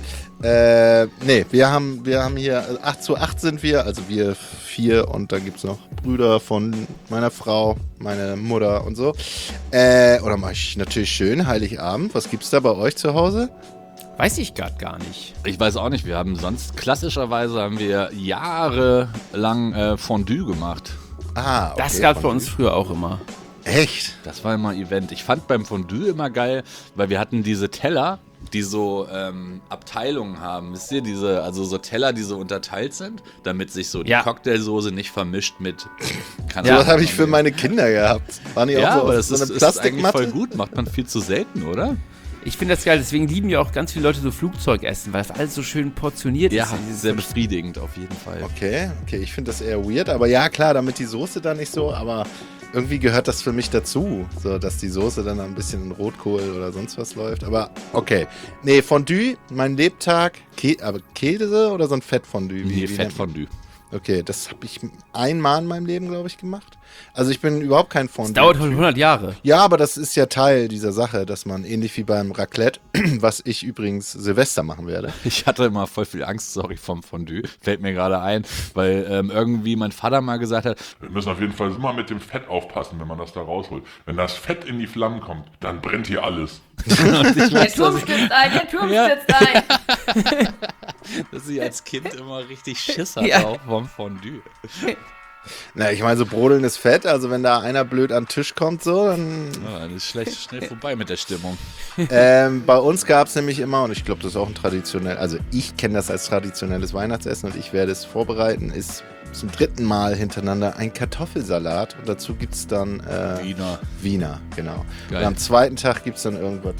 nee, wir haben hier 8 zu 8 sind wir, also wir 4 und da gibt es noch Brüder von meiner Frau, meine Mutter und so. Oder mache ich natürlich schön Heiligabend. Was gibt's da bei euch zu Hause? Weiß ich gerade gar nicht. Ich weiß auch nicht, wir haben sonst, klassischerweise haben wir jahrelang Fondue gemacht. Ah, okay. Das gab es bei uns früher auch immer. Echt? Das war immer ein Event. Ich fand beim Fondue immer geil, weil wir hatten diese Teller, die so Abteilungen haben. Wisst ihr, also so Teller, die so unterteilt sind, damit sich so die Ja. Cocktailsoße nicht vermischt mit. So was habe ich für meine Kinder gehabt. Waren die Ja, auch so, aber auf das so eine ist eigentlich Plastikmatte? voll gut. Macht man viel zu selten, oder? Ich finde das geil, deswegen lieben ja auch ganz viele Leute so Flugzeugessen, weil das alles so schön portioniert Ja, ist. Dieses- sehr befriedigend auf jeden Fall. Okay, ich finde das eher weird, aber ja, klar, damit die Soße dann nicht so, aber irgendwie gehört das für mich dazu, so dass die Soße dann ein bisschen in Rotkohl oder sonst was läuft, aber okay. Nee, Fondue, mein Lebtag, aber Käse oder so ein Fettfondue? Nee, Wie nennt man- Fettfondue. Okay, das habe ich einmal in meinem Leben, glaube ich, gemacht. Also ich bin überhaupt kein Das Fondue. dauert 100 Jahre. Ja, aber das ist ja Teil dieser Sache, dass man ähnlich wie beim Raclette, was ich übrigens Silvester machen werde. Ich hatte immer voll viel Angst, vom Fondue. Fällt mir gerade ein, weil irgendwie mein Vater mal gesagt hat, Wir müssen auf jeden Fall immer mit dem Fett aufpassen, wenn man das da rausholt. Wenn das Fett in die Flammen kommt, dann brennt hier alles. Der Turm stürzt ein, der Turm stürzt ein. dass ich als Kind immer richtig Schiss Ja. hatte auch vom Fondue. Na, ich meine, so brodelndes Fett, also wenn da einer blöd an den Tisch kommt, so, dann. Ja, dann ist schnell vorbei mit der Stimmung. Bei uns gab es nämlich immer, und ich glaube, das ist auch ein traditionell, also ich kenne das als traditionelles Weihnachtsessen und ich werde es vorbereiten, ist zum 3. Mal hintereinander ein Kartoffelsalat und dazu gibt es dann Wiener, genau. Geil. Und am 2. Tag gibt es dann irgendwas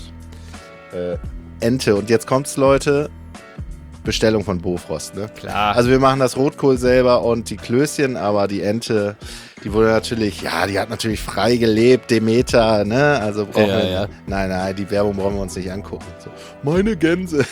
Ente und jetzt kommt's, Leute, Bestellung von Bofrost, ne? Klar. Also wir machen das Rotkohl selber und die Klößchen, aber die Ente, die wurde natürlich, ja, die hat natürlich frei gelebt, Demeter, ne? Also brauchen Ja, wir, ja. Nein, die Werbung brauchen wir uns nicht angucken. So, meine Gänse.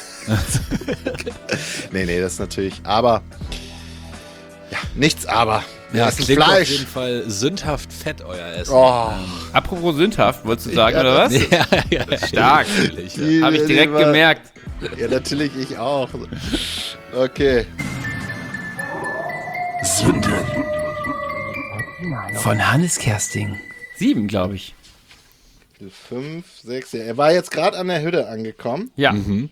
nee, das ist natürlich, aber, ja, nichts aber. Ja, das ist klingt auf Fleisch. jeden Fall sündhaft fett, euer Essen. Oh, Apropos sündhaft, wolltest du sagen, Ja, oder was? ja, Stark. natürlich, ja. die- Habe ich direkt die war- gemerkt. Ja, natürlich, ich auch. Okay. Von Hannes Kersting. 7, glaube ich. 5, 6, ja. Er war jetzt gerade an der Hütte angekommen. Ja. Mhm.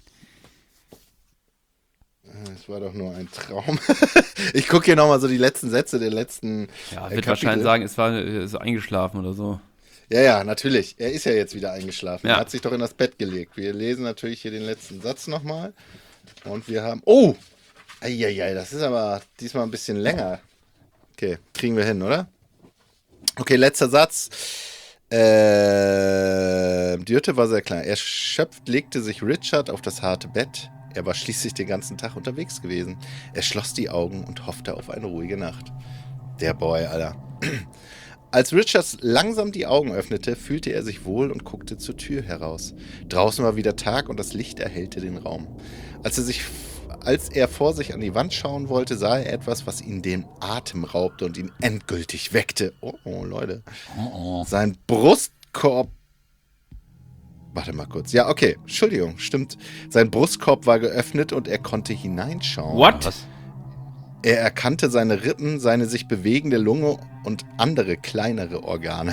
Das war doch nur ein Traum. Ich gucke hier nochmal so die letzten Sätze der letzten Ja, Kapitel. wird wahrscheinlich sagen, es war so eingeschlafen oder so. Ja, natürlich. Er ist ja jetzt wieder eingeschlafen. Ja. Er hat sich doch in das Bett gelegt. Wir lesen natürlich hier den letzten Satz nochmal. Und wir haben... Oh! Eieiei, das ist aber diesmal ein bisschen länger. Okay, kriegen wir hin, oder? Okay, letzter Satz. Die Hütte war sehr klein. Erschöpft legte sich Richard auf das harte Bett. Er war schließlich den ganzen Tag unterwegs gewesen. Er schloss die Augen und hoffte auf eine ruhige Nacht. Der Boy, Alter. Als Richards langsam die Augen öffnete, fühlte er sich wohl und guckte zur Tür heraus. Draußen war wieder Tag und das Licht erhellte den Raum. Als er vor sich an die Wand schauen wollte, sah er etwas, was ihn den Atem raubte und ihn endgültig weckte. Oh, Leute. Sein Brustkorb... Warte mal kurz. Ja, okay. Entschuldigung, stimmt. Sein Brustkorb war geöffnet und er konnte hineinschauen. What? Was? Er erkannte seine Rippen, seine sich bewegende Lunge und andere kleinere Organe.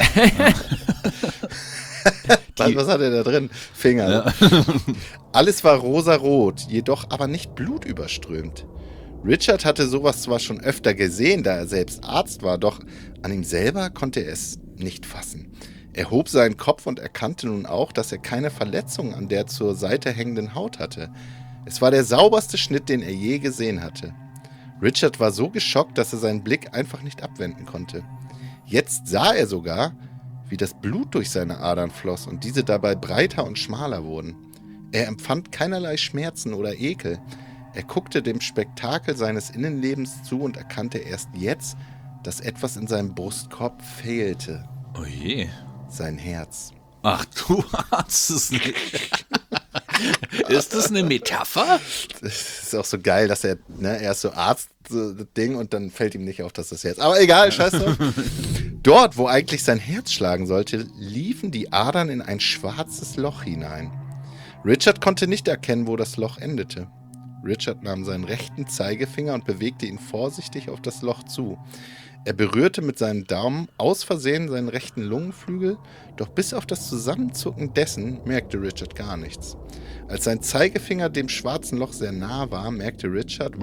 Was hat er da drin? Finger. Ja. Alles war rosarot, jedoch aber nicht blutüberströmt. Richard hatte sowas zwar schon öfter gesehen, da er selbst Arzt war, doch an ihm selber konnte er es nicht fassen. Er hob seinen Kopf und erkannte nun auch, dass er keine Verletzung an der zur Seite hängenden Haut hatte. Es war der sauberste Schnitt, den er je gesehen hatte. Richard war so geschockt, dass er seinen Blick einfach nicht abwenden konnte. Jetzt sah er sogar, wie das Blut durch seine Adern floss und diese dabei breiter und schmaler wurden. Er empfand keinerlei Schmerzen oder Ekel. Er guckte dem Spektakel seines Innenlebens zu und erkannte erst jetzt, dass etwas in seinem Brustkorb fehlte. Oh je. Sein Herz. Ach, du hast es nicht. Ist das eine Metapher? Das ist auch so geil, dass er ist so Arzt-Ding und dann fällt ihm nicht auf, dass das Herz. Aber egal, scheiß drauf. Dort, wo eigentlich sein Herz schlagen sollte, liefen die Adern in ein schwarzes Loch hinein. Richard konnte nicht erkennen, wo das Loch endete. Richard nahm seinen rechten Zeigefinger und bewegte ihn vorsichtig auf das Loch zu. Er berührte mit seinem Daumen aus Versehen seinen rechten Lungenflügel, doch bis auf das Zusammenzucken dessen merkte Richard gar nichts. Als sein Zeigefinger dem schwarzen Loch sehr nah war, merkte Richard,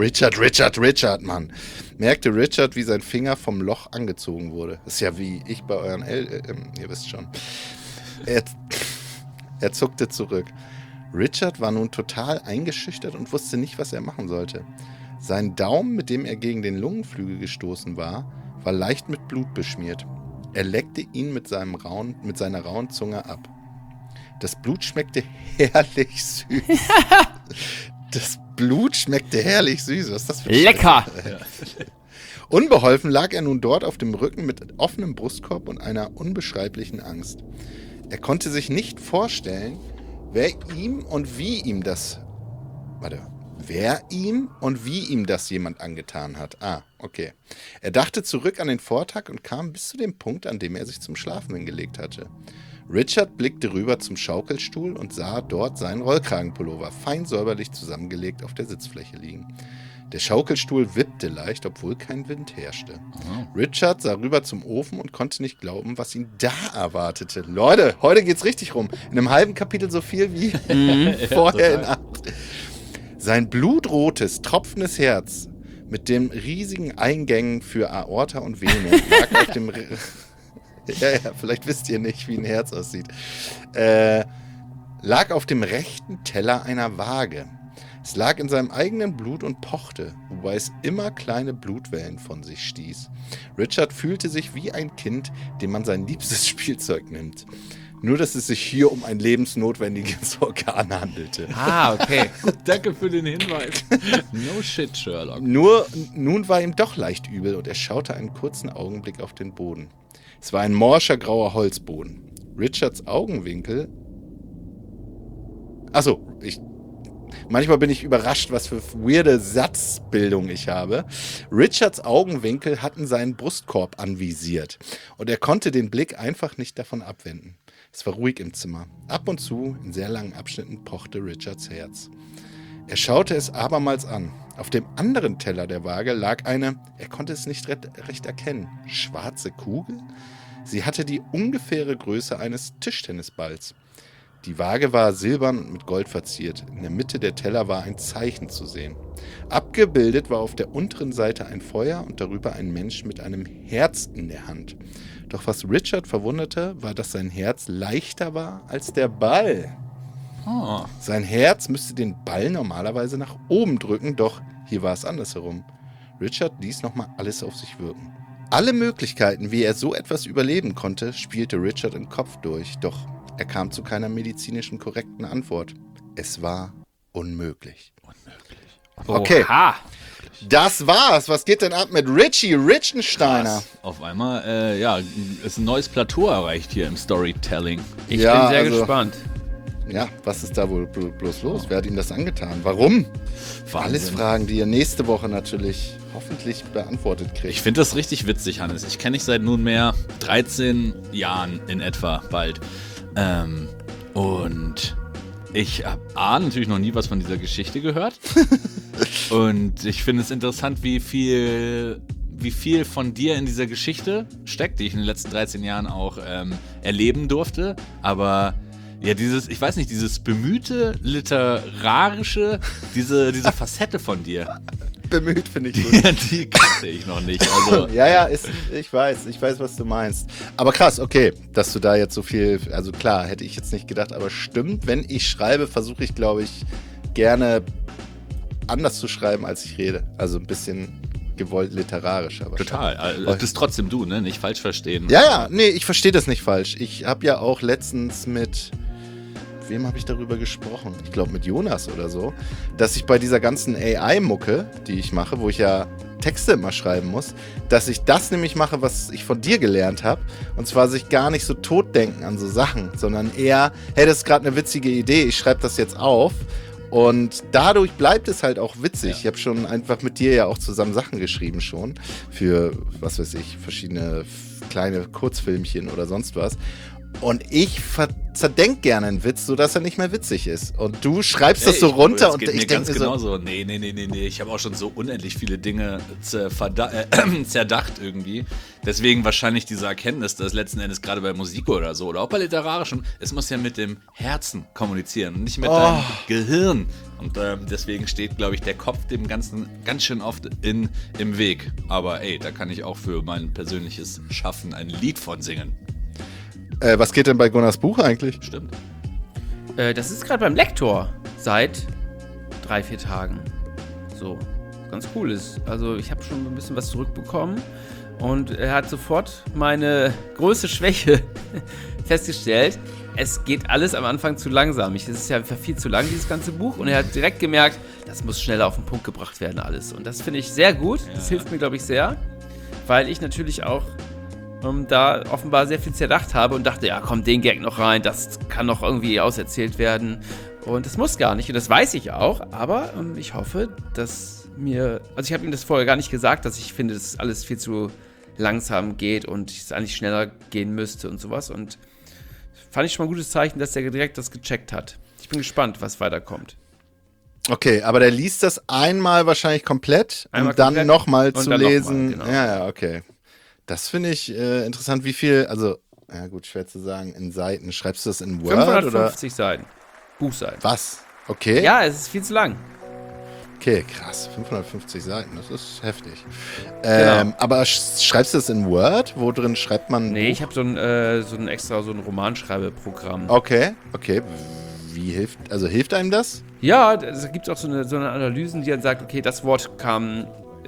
wie sein Finger vom Loch angezogen wurde. Das ist ja wie ich bei euren ihr wisst schon. Er zuckte zurück. Richard war nun total eingeschüchtert und wusste nicht, was er machen sollte. Sein Daumen, mit dem er gegen den Lungenflügel gestoßen war leicht mit Blut beschmiert. Er leckte ihn mit seiner rauen Zunge ab. Das Blut schmeckte herrlich süß. Was ist das für lecker! Unbeholfen lag er nun dort auf dem Rücken mit offenem Brustkorb und einer unbeschreiblichen Angst. Er konnte sich nicht vorstellen, wer ihm und wie ihm das jemand angetan hat. Okay. Er dachte zurück an den Vortag und kam bis zu dem Punkt, an dem er sich zum Schlafen hingelegt hatte. Richard blickte rüber zum Schaukelstuhl und sah dort seinen Rollkragenpullover fein säuberlich zusammengelegt auf der Sitzfläche liegen. Der Schaukelstuhl wippte leicht, obwohl kein Wind herrschte. Richard sah rüber zum Ofen und konnte nicht glauben, was ihn da erwartete. Leute, heute geht's richtig rum. In einem halben Kapitel so viel wie vorher in 8. Sein blutrotes, tropfendes Herz mit den riesigen Eingängen für Aorta und Vene lag auf dem... vielleicht wisst ihr nicht, wie ein Herz aussieht. Lag auf dem rechten Teller einer Waage. Es lag in seinem eigenen Blut und pochte, wobei es immer kleine Blutwellen von sich stieß. Richard fühlte sich wie ein Kind, dem man sein liebstes Spielzeug nimmt. Nur, dass es sich hier um ein lebensnotwendiges Organ handelte. Okay. Danke für den Hinweis. No shit, Sherlock. Nun war ihm doch leicht übel und er schaute einen kurzen Augenblick auf den Boden. Es war ein morscher, grauer Holzboden. Richards Augenwinkel... Manchmal bin ich überrascht, was für weirde Satzbildung ich habe. Richards Augenwinkel hatten seinen Brustkorb anvisiert und er konnte den Blick einfach nicht davon abwenden. Es war ruhig im Zimmer. Ab und zu, in sehr langen Abschnitten, pochte Richards Herz. Er schaute es abermals an. Auf dem anderen Teller der Waage lag eine, er konnte es nicht recht erkennen, schwarze Kugel? Sie hatte die ungefähre Größe eines Tischtennisballs. Die Waage war silbern und mit Gold verziert. In der Mitte der Teller war ein Zeichen zu sehen. Abgebildet war auf der unteren Seite ein Feuer und darüber ein Mensch mit einem Herz in der Hand. Doch was Richard verwunderte, war, dass sein Herz leichter war als der Ball. Sein Herz müsste den Ball normalerweise nach oben drücken, doch hier war es andersherum. Richard ließ nochmal alles auf sich wirken. Alle Möglichkeiten, wie er so etwas überleben konnte, spielte Richard im Kopf durch, doch er kam zu keiner medizinischen korrekten Antwort. Es war unmöglich. Okay. Oha. Das war's. Was geht denn ab mit Richie Richensteiner? Auf einmal, ist ein neues Plateau erreicht hier im Storytelling. Ich Ja, bin sehr also- gespannt. Ja, was ist da wohl bloß los? Wer hat ihm das angetan? Warum? Alles Fragen, die ihr nächste Woche natürlich hoffentlich beantwortet kriegt. Ich finde das richtig witzig, Hannes. Ich kenne dich seit nunmehr 13 Jahren in etwa bald. Und ich habe natürlich noch nie was von dieser Geschichte gehört. Und ich finde es interessant, wie viel von dir in dieser Geschichte steckt, die ich in den letzten 13 Jahren auch erleben durfte. Aber ja, ich weiß nicht, dieses bemühte, literarische, diese Facette von dir, Bemüht, finde ich gut. die kannte ich noch nicht. Also, Ja, ich weiß, was du meinst. Aber krass, okay, dass du da jetzt so viel, also klar, hätte ich jetzt nicht gedacht, aber stimmt, wenn ich schreibe, versuche ich, glaube ich, gerne anders zu schreiben, als ich rede. Also ein bisschen gewollt literarisch. Aber total. Also, bist trotzdem du, ne? Nicht falsch verstehen. Ja, nee, ich verstehe das nicht falsch. Ich habe ja auch letztens mit wem habe ich darüber gesprochen? Ich glaube mit Jonas oder so, dass ich bei dieser ganzen AI-Mucke, die ich mache, wo ich ja Texte immer schreiben muss, dass ich das nämlich mache, was ich von dir gelernt habe. Und zwar sich gar nicht so totdenken an so Sachen, sondern eher, hey, das ist gerade eine witzige Idee, ich schreibe das jetzt auf. Und dadurch bleibt es halt auch witzig. Ich habe schon einfach mit dir ja auch zusammen Sachen geschrieben schon. Für, was weiß ich, verschiedene kleine Kurzfilmchen oder sonst was. Und ich zerdenk gerne einen Witz, sodass er nicht mehr witzig ist. Und du schreibst das so runter und ich denke mir so, nee. Ich habe auch schon so unendlich viele Dinge zerdacht irgendwie. Deswegen wahrscheinlich diese Erkenntnis, dass letzten Endes gerade bei Musik oder so oder auch bei Literarischem, es muss ja mit dem Herzen kommunizieren und nicht mit deinem Gehirn. Und deswegen steht, glaube ich, der Kopf dem Ganzen ganz schön oft im Weg. Aber ey, da kann ich auch für mein persönliches Schaffen ein Lied von singen. Was geht denn bei Gunnars Buch eigentlich? Stimmt. Das ist gerade beim Lektor seit 3-4 Tagen. So, ganz cool ist. Also ich habe schon ein bisschen was zurückbekommen und er hat sofort meine größte Schwäche festgestellt. Es geht alles am Anfang zu langsam. Es ist ja viel zu lang, dieses ganze Buch. Und er hat direkt gemerkt, das muss schneller auf den Punkt gebracht werden alles. Und das finde ich sehr gut. Das hilft mir, glaube ich, sehr. Weil ich natürlich auch da offenbar sehr viel zerdacht habe und dachte, ja komm, den Gag noch rein, das kann noch irgendwie auserzählt werden. Und das muss gar nicht und das weiß ich auch, aber ich hoffe, dass also ich habe ihm das vorher gar nicht gesagt, dass ich finde, dass alles viel zu langsam geht und es eigentlich schneller gehen müsste und sowas. Und fand ich schon mal ein gutes Zeichen, dass der direkt das gecheckt hat. Ich bin gespannt, was weiterkommt. Okay, aber der liest das einmal wahrscheinlich komplett, um dann nochmal zu lesen. Noch mal, genau. Ja, okay. Das finde ich interessant, wie viel, also, ja gut, schwer zu sagen, in Seiten. Schreibst du das in Word 550 oder? Seiten. Buchseiten. Was? Okay. Ja, es ist viel zu lang. Okay, krass. 550 Seiten, das ist heftig. Genau. Aber schreibst du das in Word? Wo drin schreibt man? Nee, ich habe so ein extra Romanschreibeprogramm. Okay. Wie hilft einem das? Ja, es gibt auch so eine Analysen, die dann sagt, okay, das Wort kam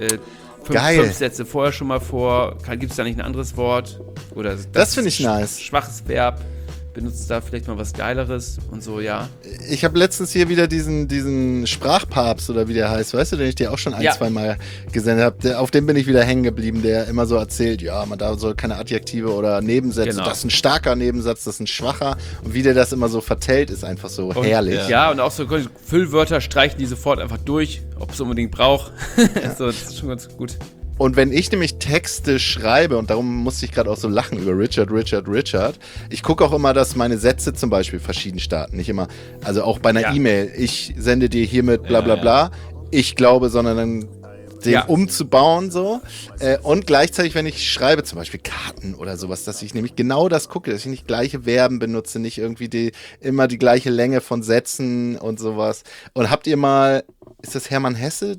5 Sätze vorher schon mal vor. Gibt es da nicht ein anderes Wort? Oder das finde ich nice. Schwaches Verb. Benutzt da vielleicht mal was Geileres und so, ja. Ich habe letztens hier wieder diesen Sprachpapst oder wie der heißt, weißt du, den ich dir auch schon zwei Mal gesendet habe. Auf dem bin ich wieder hängen geblieben, der immer so erzählt, ja, man da soll keine Adjektive oder Nebensätze, Genau. Das ist ein starker Nebensatz, das ist ein schwacher. Und wie der das immer so vertellt, ist einfach so herrlich. Ja, und auch so Füllwörter streichen die sofort einfach durch, ob es unbedingt braucht. So, das ist schon ganz gut. Und wenn ich nämlich Texte schreibe, und darum musste ich gerade auch so lachen über Richard, ich gucke auch immer, dass meine Sätze zum Beispiel verschieden starten. Nicht immer, also auch bei einer E-Mail, ich sende dir hiermit bla bla bla, ich glaube, sondern dann den umzubauen so. Und gleichzeitig, wenn ich schreibe, zum Beispiel Karten oder sowas, dass ich nämlich genau das gucke, dass ich nicht gleiche Verben benutze, nicht irgendwie immer die gleiche Länge von Sätzen und sowas. Und habt ihr mal, ist das Hermann Hesse,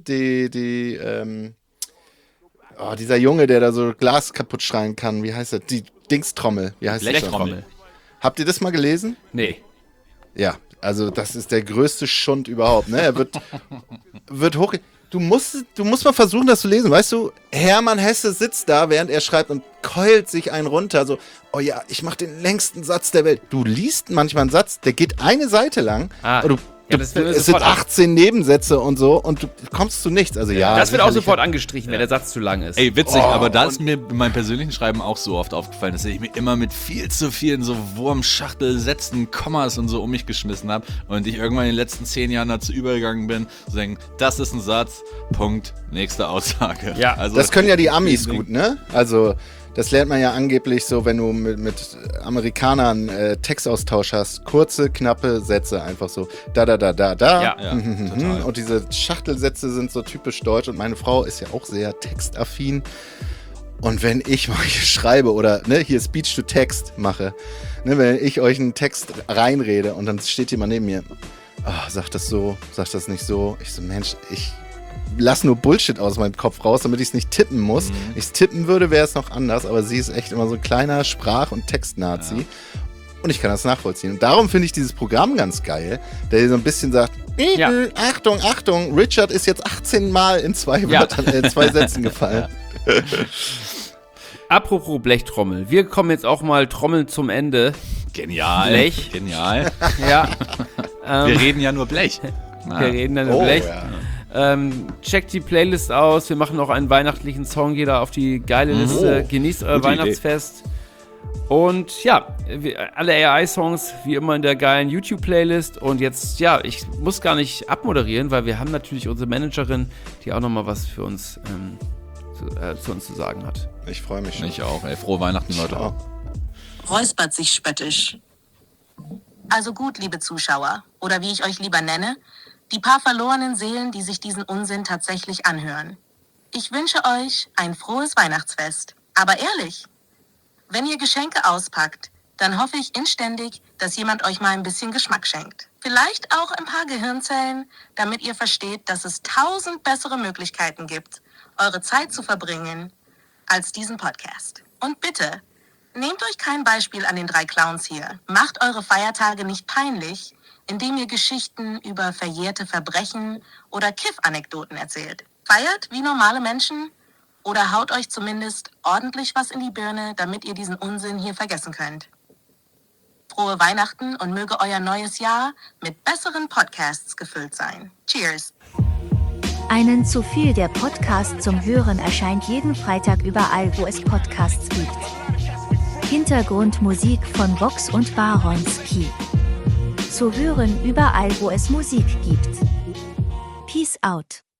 dieser Junge, der da so Glas kaputt schreien kann, wie heißt das? Die Dingstrommel, wie heißt das? Blechtrommel. Habt ihr das mal gelesen? Nee. Ja, also das ist der größte Schund überhaupt, ne? Er wird hoch... Du musst mal versuchen, das zu lesen, weißt du? Hermann Hesse sitzt da, während er schreibt und keult sich einen runter, so, oh ja, ich mach den längsten Satz der Welt. Du liest manchmal einen Satz, der geht eine Seite lang, und Ja, das wird Es sind 18 Nebensätze und so und du kommst zu nichts. Also ja. Das wird auch sicherlich. sofort angestrichen, wenn der Satz zu lang ist. Ey, witzig, aber da ist mir in meinem persönlichen Schreiben auch so oft aufgefallen, dass ich mir immer mit viel zu vielen so Wurmschachtelsätzen, Kommas und so um mich geschmissen habe und ich irgendwann in den letzten 10 Jahren dazu übergegangen bin, zu denken, das ist ein Satz, Punkt, nächste Aussage. Ja, also, Das können ja die Amis gut, ne? Also das lernt man ja angeblich so, wenn du mit Amerikanern Textaustausch hast. Kurze, knappe Sätze, einfach so da. Ja, total. Und diese Schachtelsätze sind so typisch deutsch und meine Frau ist ja auch sehr textaffin. Und wenn ich mal hier schreibe oder hier Speech to Text mache, wenn ich euch einen Text reinrede und dann steht jemand neben mir, sag das so, sag das nicht so. Ich so, Mensch, ich lass nur Bullshit aus meinem Kopf raus, damit ich es nicht tippen muss. Wenn ich es tippen würde, wäre es noch anders, aber sie ist echt immer so ein kleiner Sprach- und Text-Nazi. Ja. Und ich kann das nachvollziehen. Und darum finde ich dieses Programm ganz geil, der so ein bisschen sagt, Achtung, Richard ist jetzt 18 Mal in 2 Sätzen gefallen. Apropos Blechtrommel, wir kommen jetzt auch mal Trommeln zum Ende. Genial. Blech. Genial. Ja. Wir reden ja nur Blech. Wir reden ja nur Blech. Ja. Checkt die Playlist aus. Wir machen noch einen weihnachtlichen Song. Jeder auf die geile Liste. Genießt euer Weihnachtsfest. Idee. Und ja, alle AI-Songs wie immer in der geilen YouTube-Playlist. Und jetzt, ich muss gar nicht abmoderieren, weil wir haben natürlich unsere Managerin, die auch nochmal was für uns zu uns zu sagen hat. Ich freue mich schon. Ich auch. Ey, frohe Weihnachten, Leute. Auch. Räuspert sich spöttisch. Also gut, liebe Zuschauer, oder wie ich euch lieber nenne, die paar verlorenen Seelen, die sich diesen Unsinn tatsächlich anhören. Ich wünsche euch ein frohes Weihnachtsfest. Aber ehrlich, wenn ihr Geschenke auspackt, dann hoffe ich inständig, dass jemand euch mal ein bisschen Geschmack schenkt. Vielleicht auch ein paar Gehirnzellen, damit ihr versteht, dass es 1000 bessere Möglichkeiten gibt, eure Zeit zu verbringen, als diesen Podcast. Und bitte, nehmt euch kein Beispiel an den 3 Clowns hier. Macht eure Feiertage nicht peinlich, indem ihr Geschichten über verjährte Verbrechen oder Kiff-Anekdoten erzählt. Feiert wie normale Menschen oder haut euch zumindest ordentlich was in die Birne, damit ihr diesen Unsinn hier vergessen könnt. Frohe Weihnachten und möge euer neues Jahr mit besseren Podcasts gefüllt sein. Cheers! Einen zu viel, der Podcast zum Hören erscheint jeden Freitag überall, wo es Podcasts gibt. Hintergrundmusik von Vox und Baronski. Zu hören überall, wo es Musik gibt. Peace out.